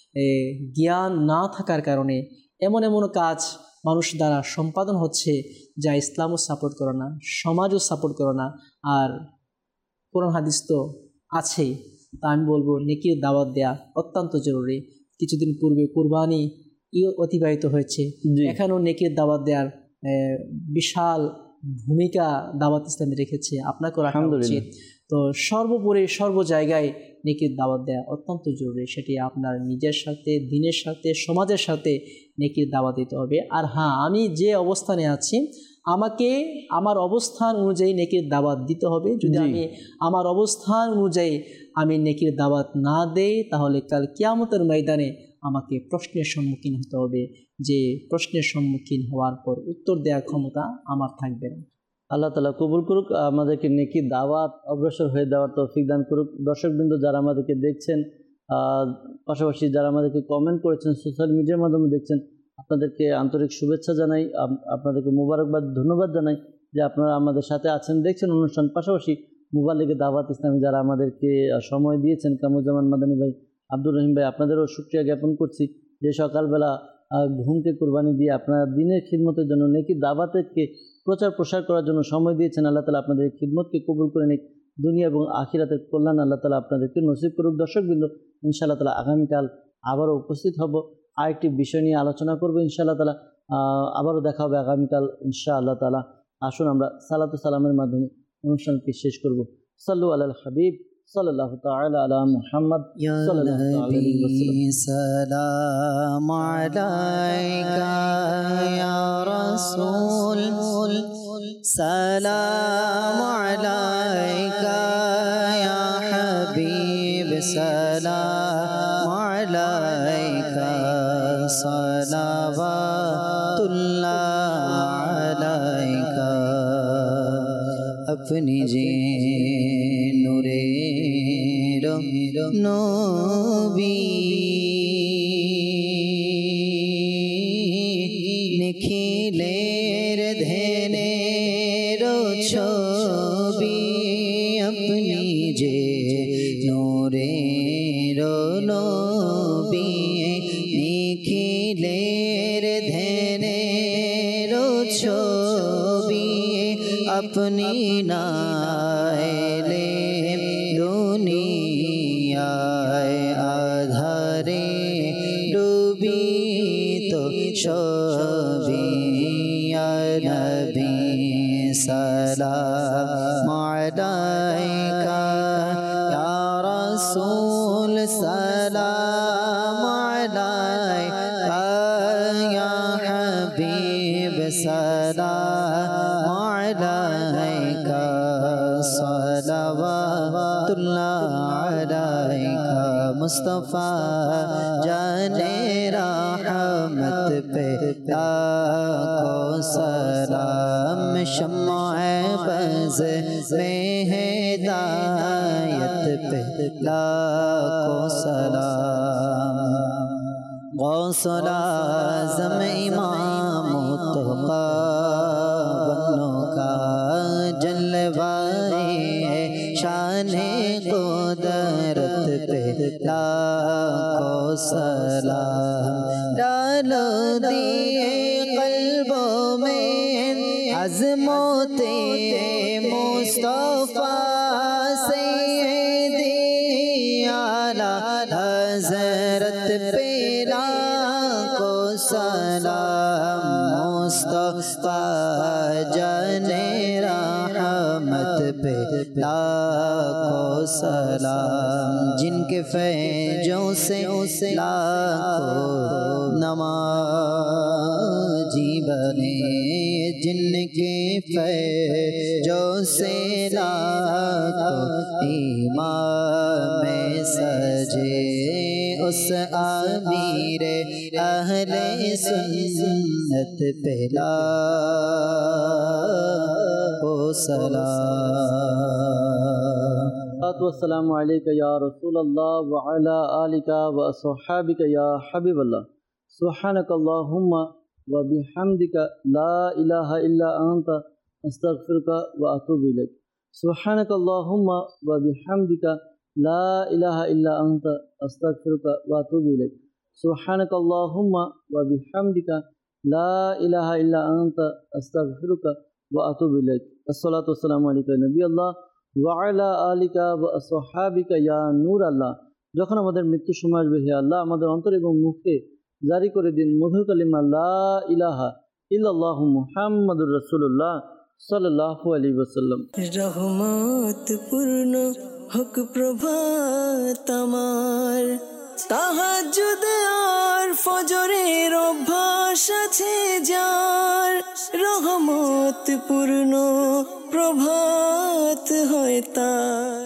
জ্ঞান না থাকার কারণে এমন এমন কাজ মানুষ দ্বারা সম্পাদন হচ্ছে যা ইসলামও সাপোর্ট করে না, সমাজও সাপোর্ট করে না, আর কোরআন হাদিস তো আছেই। তা আমি বলবো নেকির দাওয়াত দেয়া অত্যন্ত জরুরি। কিছুদিন পূর্বে কুরবানি অতিবাহিত হয়েছে, এখানেও নেকির দাওয়াত দেওয়ার বিশাল ভূমিকা দাওয়াত ইসলামী রেখেছে, আপনাকেও রাখা উচিত। তো সর্বোপরি সর্ব জায়গায় নেকির দাওয়াত দেওয়া অত্যন্ত জরুরি। সেটি আপনার নিজের সাথে, দিনের সাথে, সমাজের সাথে নেকির দাওয়াত দিতে হবে। আর হ্যাঁ, আমি যে অবস্থানে আছি আমাকে আমার অবস্থান অনুযায়ী নেকির দাওয়াত দিতে হবে। যদি আমি আমার অবস্থান অনুযায়ী আমি নেকির দাওয়াত না দেই, তাহলে কাল কিয়ামতের ময়দানে আমাকে প্রশ্নের সম্মুখীন হতে হবে, যে প্রশ্নের সম্মুখীন হওয়ার পর উত্তর দেওয়ার ক্ষমতা আমার থাকবে না। আল্লাহ তাআলা কবুল করুক, আমাদেরকে নেকি দাওয়াত অগ্রসর হয়ে দেওয়ার তৌফিক দান করুক। দর্শকবৃন্দ যারা আমাদেরকে দেখছেন, পাশাপাশি যারা আমাদেরকে কমেন্ট করেছেন, সোশ্যাল মিডিয়ার মাধ্যমে দেখছেন, আপনাদেরকে আন্তরিক শুভেচ্ছা জানাই, আপনাদেরকে মোবারকবাদ, ধন্যবাদ জানাই যে আপনারা আমাদের সাথে আছেন, দেখছেন অনুষ্ঠান। পাশাপাশি মুবাল্লিগে দাওয়াত ইসলামী যারা আমাদেরকে সময় দিয়েছেন, কামরুজ্জামান মাদানী ভাই, আব্দুর রহিম ভাই, আপনাদেরও শুকরিয়া জ্ঞাপন করছি যে সকালবেলা ঘুমকে কুরবানি দিয়ে আপনারা দিনের খিদমতের জন্য, নেকি দাওয়াতকে প্রচার প্রসার করার জন্য সময় দিয়েছেন। আল্লাহ তাআলা আপনাদের খিদমতকে কবুল করে নিক, দুনিয়া এবং আখিরাতের কল্যাণ আল্লাহ তাআলা আপনাদেরকে নসিব করুক। দর্শকবৃন্দ, ইনশাআল্লাহ তাআলা আগামীকাল আবারও উপস্থিত হব, আরেকটি বিষয় নিয়ে আলোচনা করবো ইনশাআল্লাহ তাআলা। আবারও দেখা হবে আগামীকাল ইনশাআল্লাহ তাআলা। আসুন আমরা সালাতু সালামের মাধ্যমে অনুষ্ঠানকে শেষ করব। সাল্লু আলাল হাবিব সাল্লাল্লাহু তাআলা আলা মুহাম্মদ সাল্লাল্লাহু আলাইহি ওয়াসাল্লাম। সালাম আলাইকা ইয়া রাসূল, সালাম আলাইকা ইয়া হাবিব, সালাম আলাইকা, সালাওয়াতুল্লাহ আলাইকা। अपनी जे नूरे नबी निखिलेर धेनेर छवि, अपनी जे नूरे नबी দিলের ধ্যানের ছবি আপনি নাইলে দুনিয়ায় আধারে ডুবি তো সবই নবী সালাম আলাইকা ইয়া রাসূল সালাম আলাইকা ইয়া হাবিব সালাম আলাইকা সালাওয়াতুল্লাহ আলাইকা মুস্তাফা জানে रहमत पे लाखो सलाम शम्मा-ए बज़ में हिदायत पे लाखो सलाम गौसुल आज़म इमाम मुत्तक़ा बनों का जलवाए शान-ए कुदरत पे लाखो सलाम डालो दिए कल्बों में अज़मते मुस्तफ़ा सैयदी आला हज़रत पे लाखो सलाम मुस्तफ़ा जाने रहमत पे लाखो सलाम जिनके फैज़ों से लाखों नमाज़ी बने जिनके फैज़ों से लाखों इमाम सजे उस आमीर अहले सुन्नत पे लाखो सलाम। अस्सलामु अलैका या रसूल अल्लाह व अला आलिका व अस्हाबिका या हबीब अल्लाह सुब्हानकल्लाहुम्मा व बिहम्दिका ला इलाहा इल्ला अंता अस्तगफिरुका व अतूबु इलैक सुब्हानकल्लाहुम्मा व बिहम्दिका ला इलाहा इल्ला अंता अस्तगफिरुका व अतूबु इलैक सुब्हानकल्लाहुम्मा व बिहम्दिका ला इलाहा इल्ला अंता अस्तगफिरुका व अतूबु इलैक अस्सलातु वस्सलामु अलैका नबी अल्लाह ওয়ালা আলিকা ওয়া আসহাবিকা ইয়া নূর আল্লাহ। যখন আমাদের মৃত্যু সময় আসবে হে আল্লাহ আমাদের অন্তর এবং মুখে জারি করে দিন মধুর কালিমা লা ইলাহা ইল্লাল্লাহু মুহাম্মাদুর রাসূলুল্লাহ সাল্লাল্লাহু আলাইহি ওয়াসাল্লাম। রহমত পূর্ণ হোক প্রভাত আমার, তাহাজ্জুদ আর ফজরের অভ্যাস আছে যার, রহমত পূর্ণ প্রভাত হয় তার।